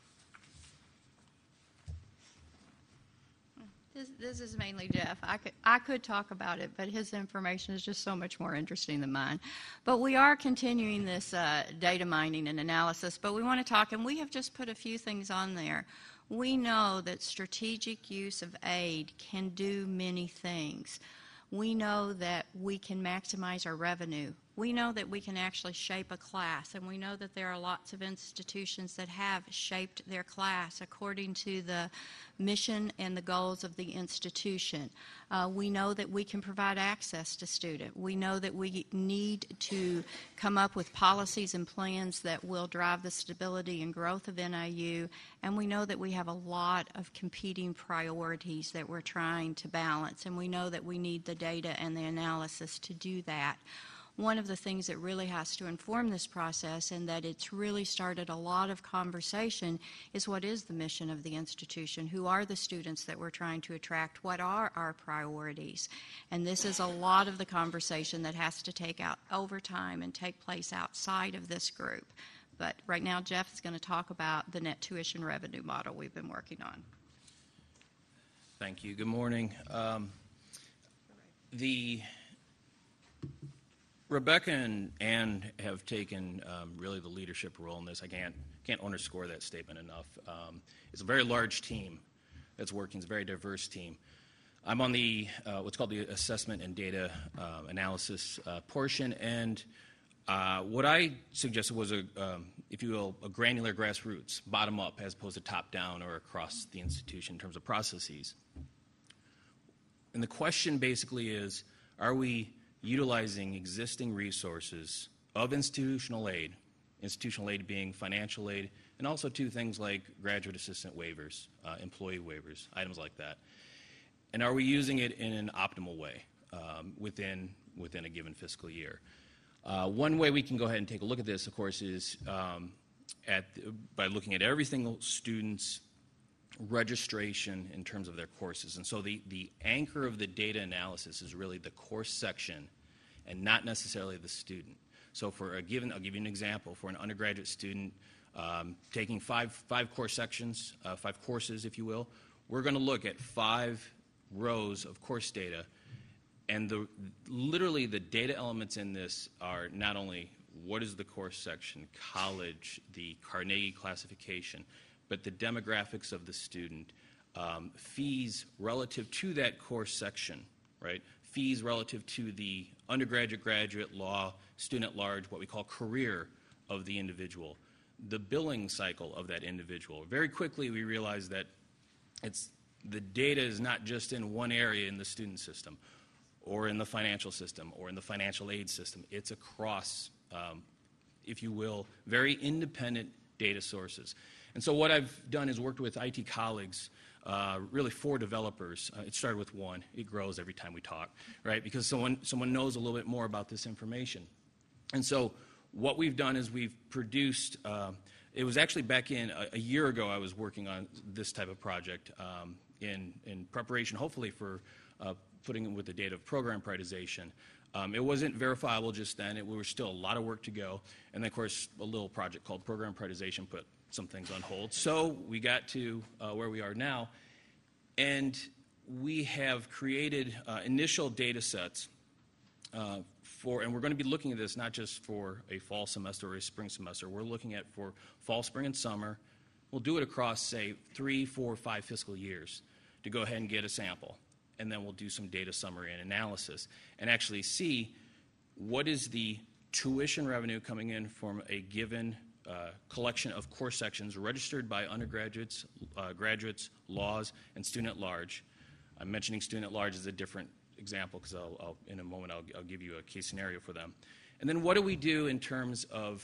This, this is mainly Jeff. I could, I could talk about it, but his information is just so much more interesting than mine. But we are continuing this uh, data mining and analysis, but we want to talk, and we have just put a few things on there. We know that strategic use of aid can do many things. We know that we can maximize our revenue. We know that we can actually shape a class, and we know that there are lots of institutions that have shaped their class according to the mission and the goals of the institution. Uh, we know that we can provide access to students. We know that we need to come up with policies and plans that will drive the stability and growth of N I U, and we know that we have a lot of competing priorities that we're trying to balance, and we know that we need the data and the analysis to do that. One of the things that really has to inform this process, and that it's really started a lot of conversation, is what is the mission of the institution? Who are the students that we're trying to attract? What are our priorities? And this is a lot of the conversation that has to take out over time and take place outside of this group. But right now, Jeff is going to talk about the net tuition revenue model we've been working on. Thank you. Good morning. Um, the Rebecca and Ann have taken um, really the leadership role in this. I can't can't underscore that statement enough. Um, it's a very large team that's working. It's a very diverse team. I'm on the uh, what's called the assessment and data uh, analysis uh, portion, and uh, what I suggested was a, um, if you will, a granular grassroots, bottom up, as opposed to top down or across the institution in terms of processes. And the question basically is, are we utilizing existing resources of institutional aid, institutional aid being financial aid, and also to things like graduate assistant waivers, uh, employee waivers, items like that. And are we using it in an optimal way um, within, within a given fiscal year? Uh, one way we can go ahead and take a look at this, of course, is um, at, by looking at every single student's registration in terms of their courses. And so the, the anchor of the data analysis is really the course section and not necessarily the student. So for a given, I'll give you an example. For an undergraduate student um, taking five, five course sections, uh, five courses, if you will, we're going to look at five rows of course data. And the, literally the data elements in this are not only what is the course section, college, the Carnegie classification, but the demographics of the student, um, fees relative to that course section, right? Fees relative to the undergraduate, graduate, law, student at large, what we call career of the individual, the billing cycle of that individual. Very quickly we realize that it's, the data is not just in one area in the student system or in the financial system or in the financial aid system. It's across, um, if you will, very independent data sources. And so what I've done is worked with I T colleagues, uh, really four developers. Uh, it started with one. It grows every time we talk, right? Because someone, someone knows a little bit more about this information. And so what we've done is we've produced, uh, it was actually back in a, a year ago I was working on this type of project um, in, in preparation hopefully for uh, putting it with the data of program prioritization. Um, it wasn't verifiable just then. It, we were still a lot of work to go. And then, of course, a little project called program prioritization put some things on hold. So we got to uh, where we are now. And we have created uh, initial data sets uh, for, and we're going to be looking at this not just for a fall semester or a spring semester. We're looking at for fall, spring, and summer. We'll do it across, say, three, four, five fiscal years to go ahead and get a sample. And then we'll do some data summary and analysis and actually see what is the tuition revenue coming in from a given uh, collection of course sections registered by undergraduates, uh, graduates, laws, and student at large. I'm mentioning student at large as a different example because I'll, I'll, in a moment I'll, I'll give you a case scenario for them. And then what do we do in terms of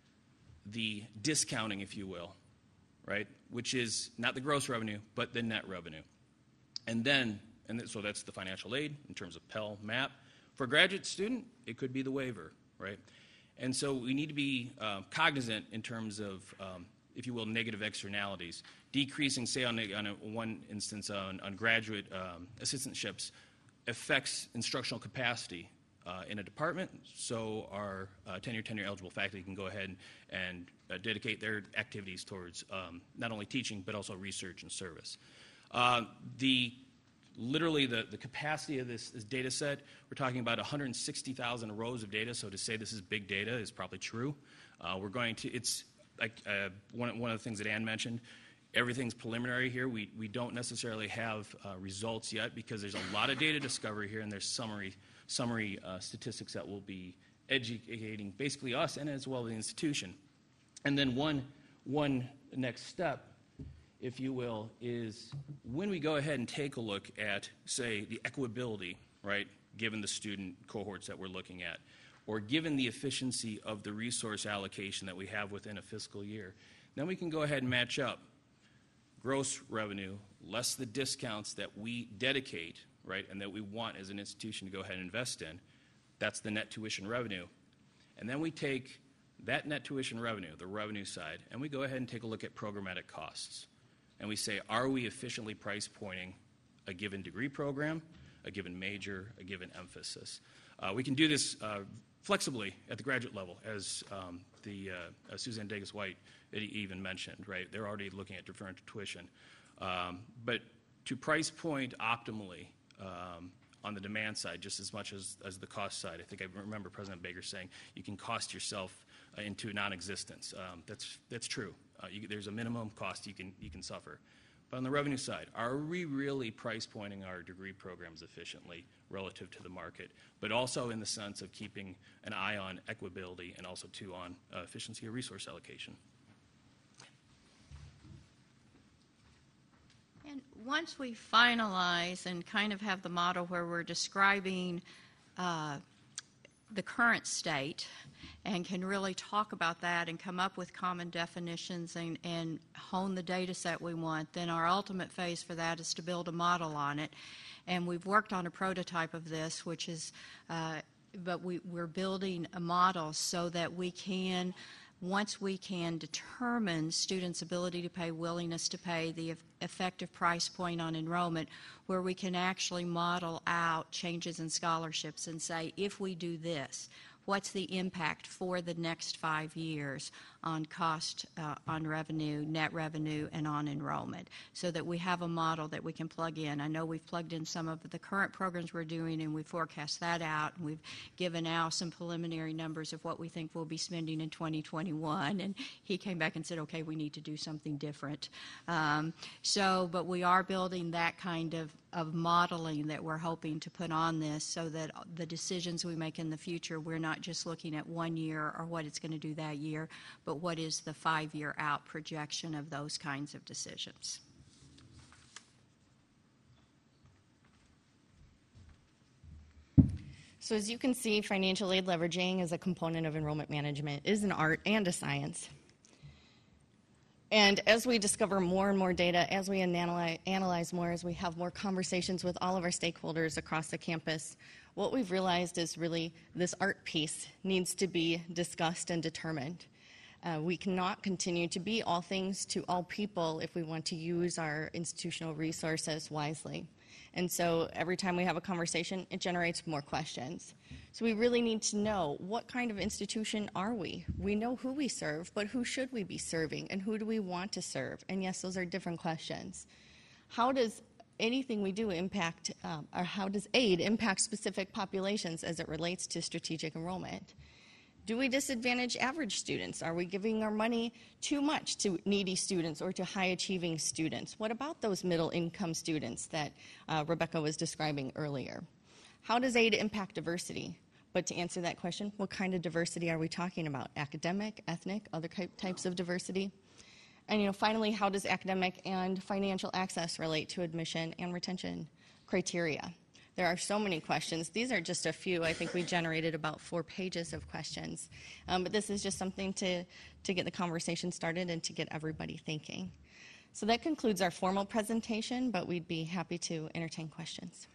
the discounting, if you will, right, which is not the gross revenue but the net revenue. And then And so that's the financial aid in terms of Pell, MAP. For a graduate student, it could be the waiver, right? And so we need to be uh, cognizant in terms of, um, if you will, negative externalities. Decreasing, say, on, a, on a one instance on, on graduate um, assistantships affects instructional capacity uh, in a department, so our uh, tenure, tenure eligible faculty can go ahead and, and uh, dedicate their activities towards um, not only teaching but also research and service. Uh, the Literally, the, the capacity of this, this data set, we're talking about one hundred sixty thousand rows of data, so to say this is big data is probably true. Uh, we're going to, it's like uh, one, one of the things that Ann mentioned, everything's preliminary here. We, we don't necessarily have uh, results yet because there's a lot of data discovery here and there's summary, summary uh, statistics that will be educating basically us and as well as the institution. And then one, one next step, if you will, is when we go ahead and take a look at, say, the equability, right, given the student cohorts that we're looking at, or given the efficiency of the resource allocation that we have within a fiscal year, then we can go ahead and match up gross revenue less the discounts that we dedicate, right, and that we want as an institution to go ahead and invest in. That's the net tuition revenue. And then we take that net tuition revenue, the revenue side, and we go ahead and take a look at programmatic costs. And we say, are we efficiently price pointing a given degree program, a given major, a given emphasis? Uh, we can do this uh, flexibly at the graduate level, as um, the uh, uh, Suzanne Davis-White even mentioned, right? They're already looking at differential tuition. Um, but to price point optimally um, on the demand side just as much as, as the cost side, I think I remember President Baker saying you can cost yourself uh, into non-existence. Um, that's, that's true. Uh, you, there's a minimum cost you can, you can suffer. But on the revenue side, are we really price pointing our degree programs efficiently relative to the market, but also in the sense of keeping an eye on equability and also, too, on uh, efficiency of resource allocation? And once we finalize and kind of have the model where we're describing uh, the current state and can really talk about that and come up with common definitions and, and hone the data set we want, then our ultimate phase for that is to build a model on it. And we've worked on a prototype of this, which is, uh, but we, we're building a model so that we can, once we can determine students' ability to pay, willingness to pay, the effective price point on enrollment, where we can actually model out changes in scholarships and say, if we do this, what's the impact for the next five years on cost, uh, on revenue, net revenue, and on enrollment, so that we have a model that we can plug in. I know we've plugged in some of the current programs we're doing, and we forecast that out, and we've given Al some preliminary numbers of what we think we'll be spending in twenty twenty-one, and he came back and said, okay, we need to do something different. Um, so, but we are building that kind of of modeling that we're hoping to put on this, so that the decisions we make in the future, we're not just looking at one year or what it's going to do that year, but what is the five-year out projection of those kinds of decisions. So as you can see, financial aid leveraging as a component of enrollment management is an art and a science. And as we discover more and more data, as we analyze, analyze more, as we have more conversations with all of our stakeholders across the campus, what we've realized is really this art piece needs to be discussed and determined. Uh, we cannot continue to be all things to all people if we want to use our institutional resources wisely. And so every time we have a conversation, it generates more questions. So we really need to know, what kind of institution are we? We know who we serve, but who should we be serving, and who do we want to serve? And yes, those are different questions. How does anything we do impact, um, or how does aid impact specific populations as it relates to strategic enrollment? Do we disadvantage average students? Are we giving our money too much to needy students or to high-achieving students? What about those middle-income students that uh, Rebecca was describing earlier? How does aid impact diversity? But to answer that question, what kind of diversity are we talking about? Academic, ethnic, other types of diversity? And you know, finally, how does academic and financial access relate to admission and retention criteria? There are so many questions. These are just a few. I think we generated about four pages of questions. Um, but this is just something to, to get the conversation started and to get everybody thinking. So that concludes our formal presentation, but we'd be happy to entertain questions.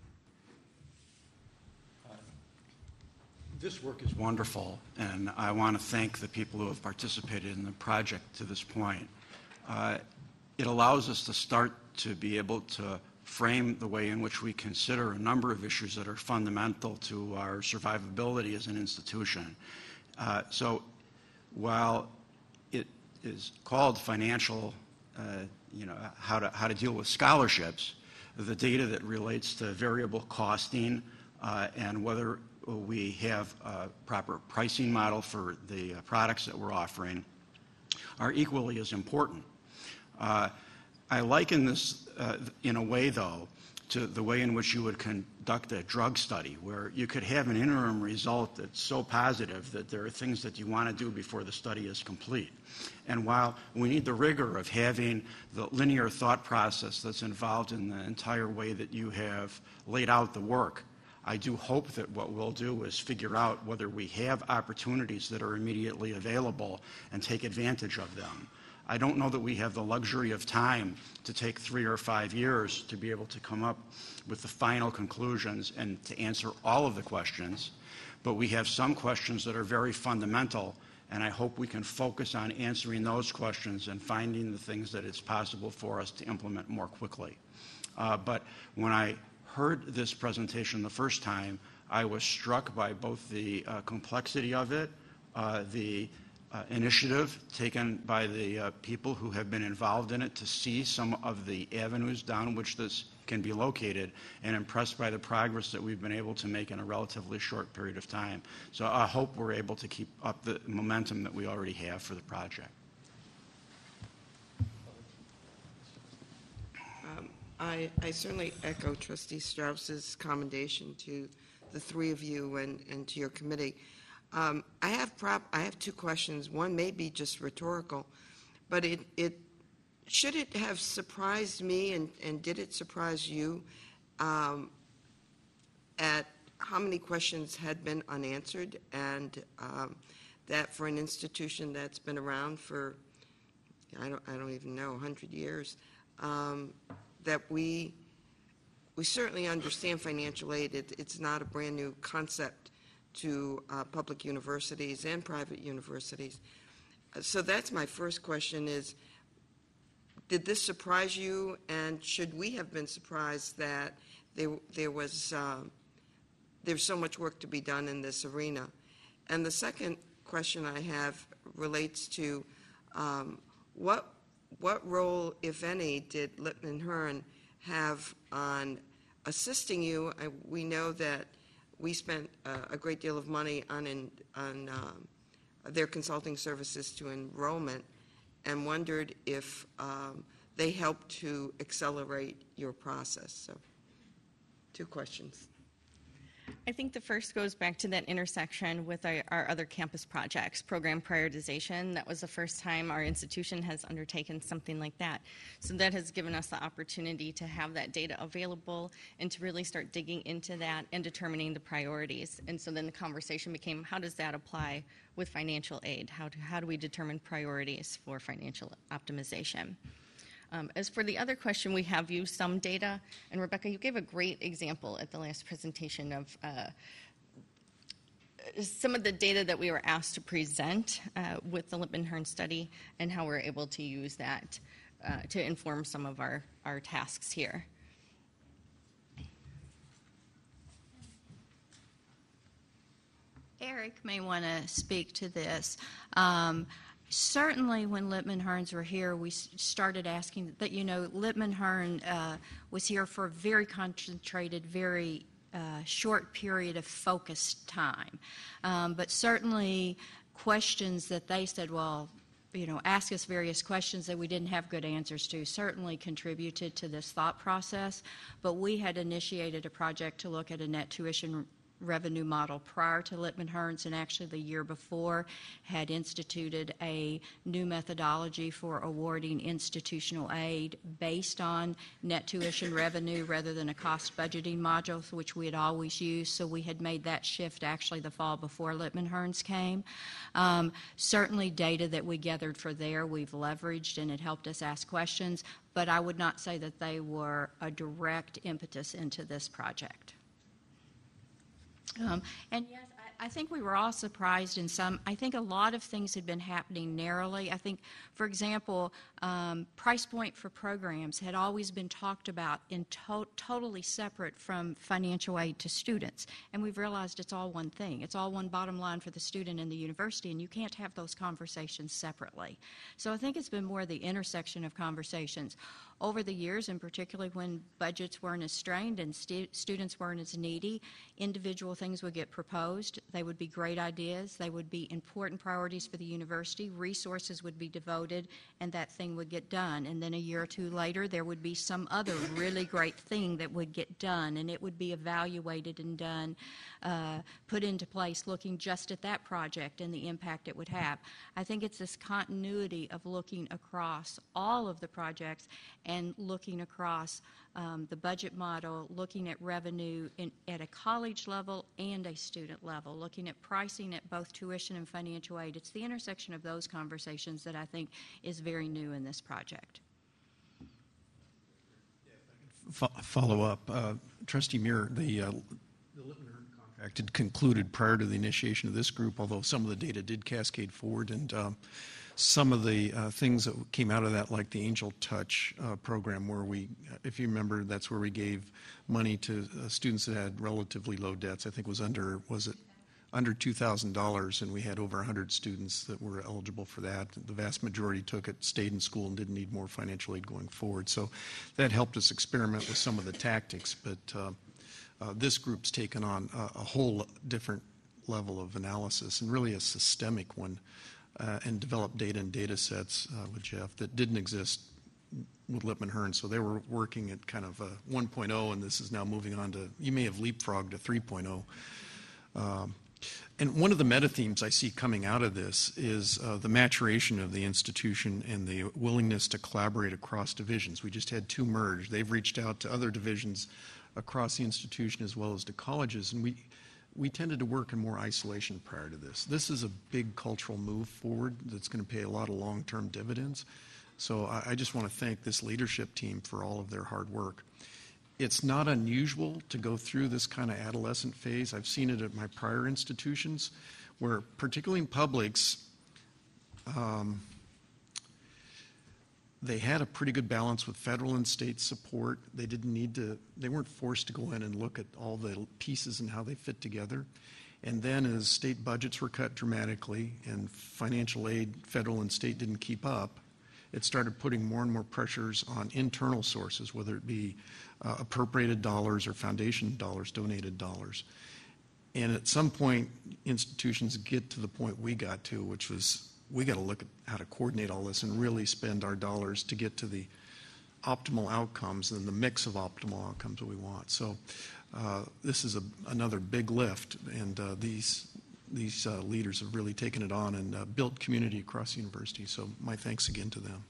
This work is wonderful, and I want to thank the people who have participated in the project to this point. Uh, it allows us to start to be able to frame the way in which we consider a number of issues that are fundamental to our survivability as an institution. Uh, so while it is called financial, uh, you know, how to, how to deal with scholarships, the data that relates to variable costing uh, and whether we have a proper pricing model for the uh, products that we're offering are equally as important. Uh, I liken this uh, in a way, though, to the way in which you would conduct a drug study, where you could have an interim result that's so positive that there are things that you want to do before the study is complete. And while we need the rigor of having the linear thought process that's involved in the entire way that you have laid out the work, I do hope that what we'll do is figure out whether we have opportunities that are immediately available and take advantage of them. I don't know that we have the luxury of time to take three or five years to be able to come up with the final conclusions and to answer all of the questions, but we have some questions that are very fundamental, and I hope we can focus on answering those questions and finding the things that it's possible for us to implement more quickly. Uh, but when I heard this presentation the first time, I was struck by both the uh, complexity of it, uh, the uh, initiative taken by the uh, people who have been involved in it to see some of the avenues down which this can be located, and impressed by the progress that we've been able to make in a relatively short period of time. So I hope we're able to keep up the momentum that we already have for the project. Um, I, I certainly echo Trustee Strauss's commendation to the three of you and, and to your committee. Um, I have prop, I have two questions. One may be just rhetorical, but it, it should it have surprised me, and, and did it surprise you um, at how many questions had been unanswered, and um, that for an institution that's been around for, I don't, I don't even know, one hundred years, um, that we, we certainly understand financial aid. It, it's not a brand new concept to uh, public universities and private universities. So that's my first question is, did this surprise you, and should we have been surprised that there, there was um, there's so much work to be done in this arena? And the second question I have relates to um, what what role, if any, did Lippman Hearn have on assisting you? I, we know that we spent uh, a great deal of money on in, on um, their consulting services to enrollment, and wondered if um, they helped to accelerate your process. So, two questions. I think the first goes back to that intersection with our, our other campus projects, program prioritization. That was the first time our institution has undertaken something like that. So that has given us the opportunity to have that data available and to really start digging into that and determining the priorities. And so then the conversation became, how does that apply with financial aid? How do, how do we determine priorities for financial optimization? Um, as for the other question, we have used some data, and Rebecca, you gave a great example at the last presentation of uh, some of the data that we were asked to present uh, with the Lippman Hearn study and how we're able to use that uh, to inform some of our, our tasks here. Eric may want to speak to this. Um, Certainly, when Lippman Hearns were here, we started asking that, you know, Lippman Hearn uh, was here for a very concentrated, very uh, short period of focused time. Um, but certainly, questions that they said, well, you know, ask us various questions that we didn't have good answers to, certainly contributed to this thought process. But we had initiated a project to look at a net tuition revenue model prior to Lippman Hearns, and actually the year before had instituted a new methodology for awarding institutional aid based on net tuition revenue rather than a cost budgeting module, which we had always used. So we had made that shift actually the fall before Lippman Hearns came. Um, certainly data that we gathered for there we've leveraged, and it helped us ask questions, but I would not say that they were a direct impetus into this project. Um, and yes, I, I think we were all surprised in some. I think a lot of things had been happening narrowly. I think, for example, um, price point for programs had always been talked about in to- totally separate from financial aid to students. And we've realized it's all one thing. It's all one bottom line for the student and the university, and you can't have those conversations separately. So I think it's been more the intersection of conversations. Over the years, and particularly when budgets weren't as strained and stu- students weren't as needy, individual things would get proposed. They would be great ideas. They would be important priorities for the university. Resources would be devoted, and that thing would get done. And then a year or two later, there would be some other really great thing that would get done, and it would be evaluated and done, uh, put into place, looking just at that project and the impact it would have. I think it's this continuity of looking across all of the projects and looking across um, the budget model, looking at revenue in, at a college level and a student level, looking at pricing at both tuition and financial aid. It's the intersection of those conversations that I think is very new in this project. Fo- follow up. Uh, Trustee Muir, the, uh, the Lippman Hearn contract had concluded prior to the initiation of this group, although some of the data did cascade forward, and um, some of the uh, things that came out of that, like the Angel Touch uh, program, where we, if you remember, that's where we gave money to uh, students that had relatively low debts. I think it was under, was it under two thousand dollars, and we had over one hundred students that were eligible for that. The vast majority took it, stayed in school, and didn't need more financial aid going forward. So that helped us experiment with some of the tactics, but uh, uh, this group's taken on a, a whole different level of analysis, and really a systemic one. Uh, and develop data and data sets uh, with Jeff that didn't exist with Lippman Hearn. So they were working at kind of a one point oh, and this is now moving on to, you may have leapfrogged to three point oh. Um, and one of the meta themes I see coming out of this is uh, the maturation of the institution and the willingness to collaborate across divisions. We just had two merge. They've reached out to other divisions across the institution as well as to colleges. And we, we tended to work in more isolation prior to this. This is a big cultural move forward that's going to pay a lot of long-term dividends. So I, I just want to thank this leadership team for all of their hard work. It's not unusual to go through this kind of adolescent phase. I've seen it at my prior institutions where, particularly in Publix, um, they had a pretty good balance with federal and state support. They didn't need to, they weren't forced to go in and look at all the pieces and how they fit together. And then as state budgets were cut dramatically and financial aid, federal and state, didn't keep up, it started putting more and more pressures on internal sources, whether it be uh, appropriated dollars or foundation dollars, donated dollars. And at some point, institutions get to the point we got to, which was we got to look at how to coordinate all this and really spend our dollars to get to the optimal outcomes and the mix of optimal outcomes that we want. So uh, this is a, another big lift, and uh, these these uh, leaders have really taken it on and uh, built community across the university. So my thanks again to them.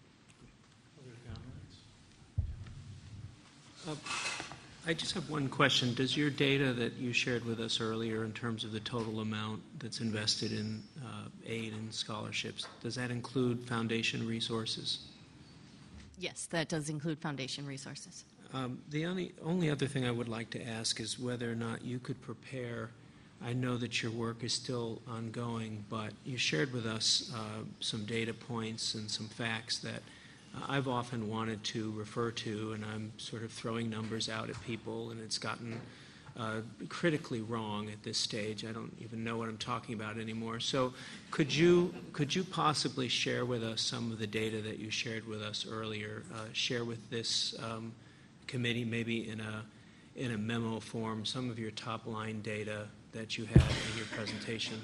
Uh, I just have one question. Does your data that you shared with us earlier in terms of the total amount that's invested in uh, aid and scholarships, does that include foundation resources? Yes, that does include foundation resources. Um, the only, only other thing I would like to ask is whether or not you could prepare, I know that your work is still ongoing, but you shared with us uh, some data points and some facts that uh, I've often wanted to refer to, and I'm sort of throwing numbers out at people, and it's gotten uh, critically wrong at this stage. I don't even know what I'm talking about anymore. So could you, could you possibly share with us some of the data that you shared with us earlier, uh, share with this um, committee, maybe in a, in a memo form, some of your top-line data that you had in your presentation?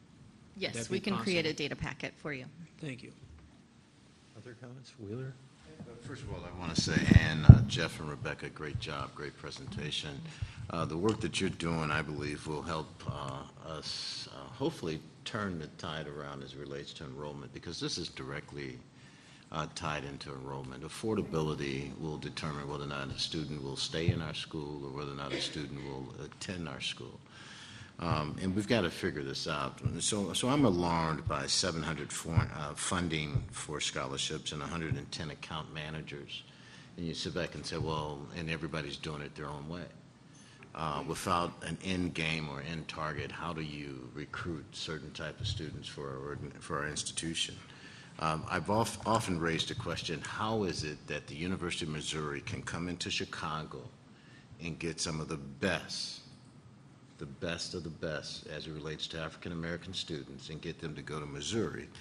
Yes, we can possible? create a data packet for you. Thank you. Other comments? Wheeler? First of all, I want to say, Ann, uh, Jeff, and Rebecca, great job, great presentation. Uh, the work that you're doing, I believe, will help uh, us uh, hopefully turn the tide around as it relates to enrollment, because this is directly uh, tied into enrollment. Affordability will determine whether or not a student will stay in our school or whether or not a student will attend our school. Um, and we've got to figure this out. So, so I'm alarmed by seven hundred for, uh, funding for scholarships and one hundred ten account managers. And you sit back and say, well, and everybody's doing it their own way. Uh, without an end game or end target, how do you recruit certain type of students for our, for our institution? Um, I've of, often raised the question, how is it that the University of Missouri can come into Chicago and get some of the best the best of the best as it relates to African American students and get them to go to Missouri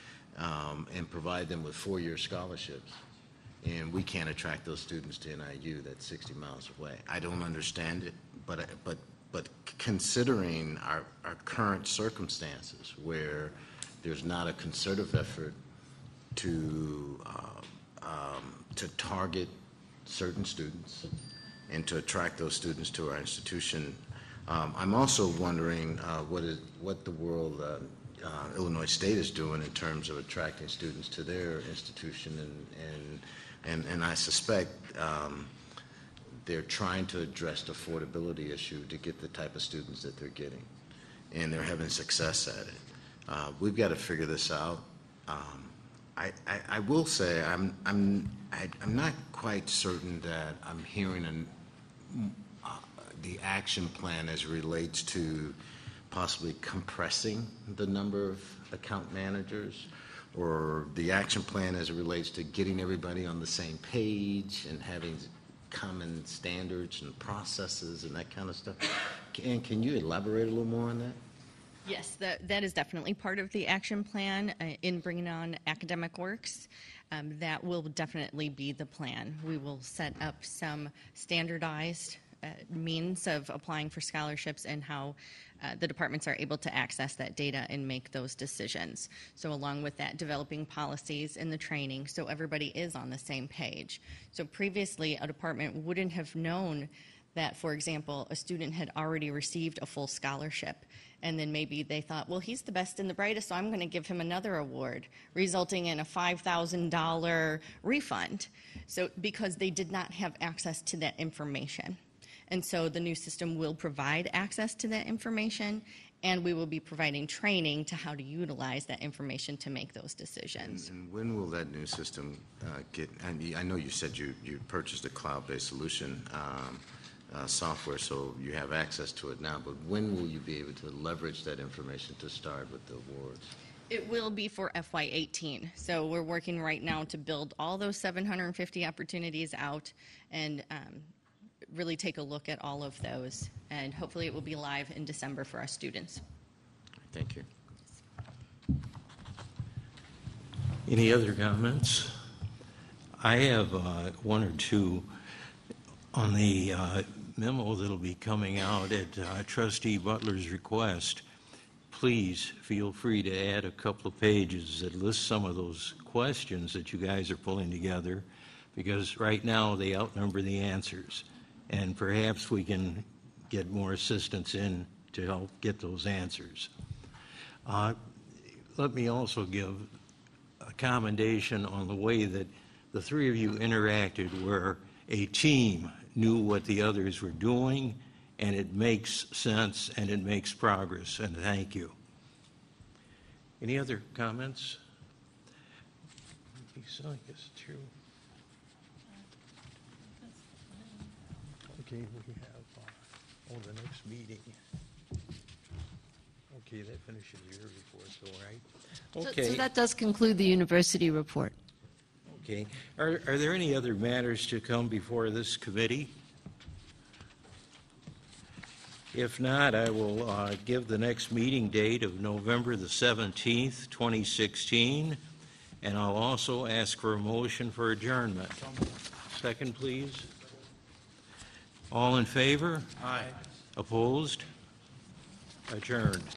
um, and provide them with four-year scholarships, and we can't attract those students to N I U that's sixty miles away? I don't understand it, but but but considering our, our current circumstances where there's not a concerted effort to uh, um, to target certain students and to attract those students to our institution. Um, I'm also wondering uh, what is what the world uh, uh, Illinois State is doing in terms of attracting students to their institution, and and and, and I suspect um, they're trying to address the affordability issue to get the type of students that they're getting, and they're having success at it. Uh, we've got to figure this out. Um, I, I, I will say I'm I'm I, I'm not quite certain that I'm hearing an the action plan as it relates to possibly compressing the number of account managers, or the action plan as it relates to getting everybody on the same page and having common standards and processes and that kind of stuff. Can, can you elaborate a little more on that? Yes, that, that is definitely part of the action plan uh, in bringing on Academic Works. Um, that will definitely be the plan. We will set up some standardized Uh, means of applying for scholarships and how uh, the departments are able to access that data and make those decisions. So along with that, developing policies and the training so everybody is on the same page. So previously, a department wouldn't have known that, for example, a student had already received a full scholarship, and then maybe they thought, well, he's the best and the brightest, so I'm going to give him another award, resulting in a five thousand dollars refund, so because they did not have access to that information. And so the new system will provide access to that information, and we will be providing training to how to utilize that information to make those decisions. And when will that new system uh, get, and you- I know you said you, you purchased a cloud-based solution, um, uh, software, so you have access to it now, but when will you be able to leverage that information to start with the awards? It will be for F Y eighteen. So we're working right now to build all those seven hundred fifty opportunities out and um, really take a look at all of those. And hopefully it will be live in December for our students. Thank you. Any other comments? I have uh, one or two on the uh, memo that'll be coming out at uh, Trustee Butler's request. Please feel free to add a couple of pages that list some of those questions that you guys are pulling together, because right now they outnumber the answers, and perhaps we can get more assistance in to help get those answers. Uh, let me also give a commendation on the way that the three of you interacted, where a team knew what the others were doing, and it makes sense and it makes progress, and thank you. Any other comments? Lisa, I guess it's you. Okay, we have, uh, oh, the next meeting. Okay, that finishes your report, so, all right? So- Okay. So that does conclude the university report. Okay. Are, are there any other matters to come before this committee? If not, I will uh, give the next meeting date of November the seventeenth, twenty sixteen, and I'll also ask for a motion for adjournment. Second, please. All in favor? Aye. Opposed? Adjourned.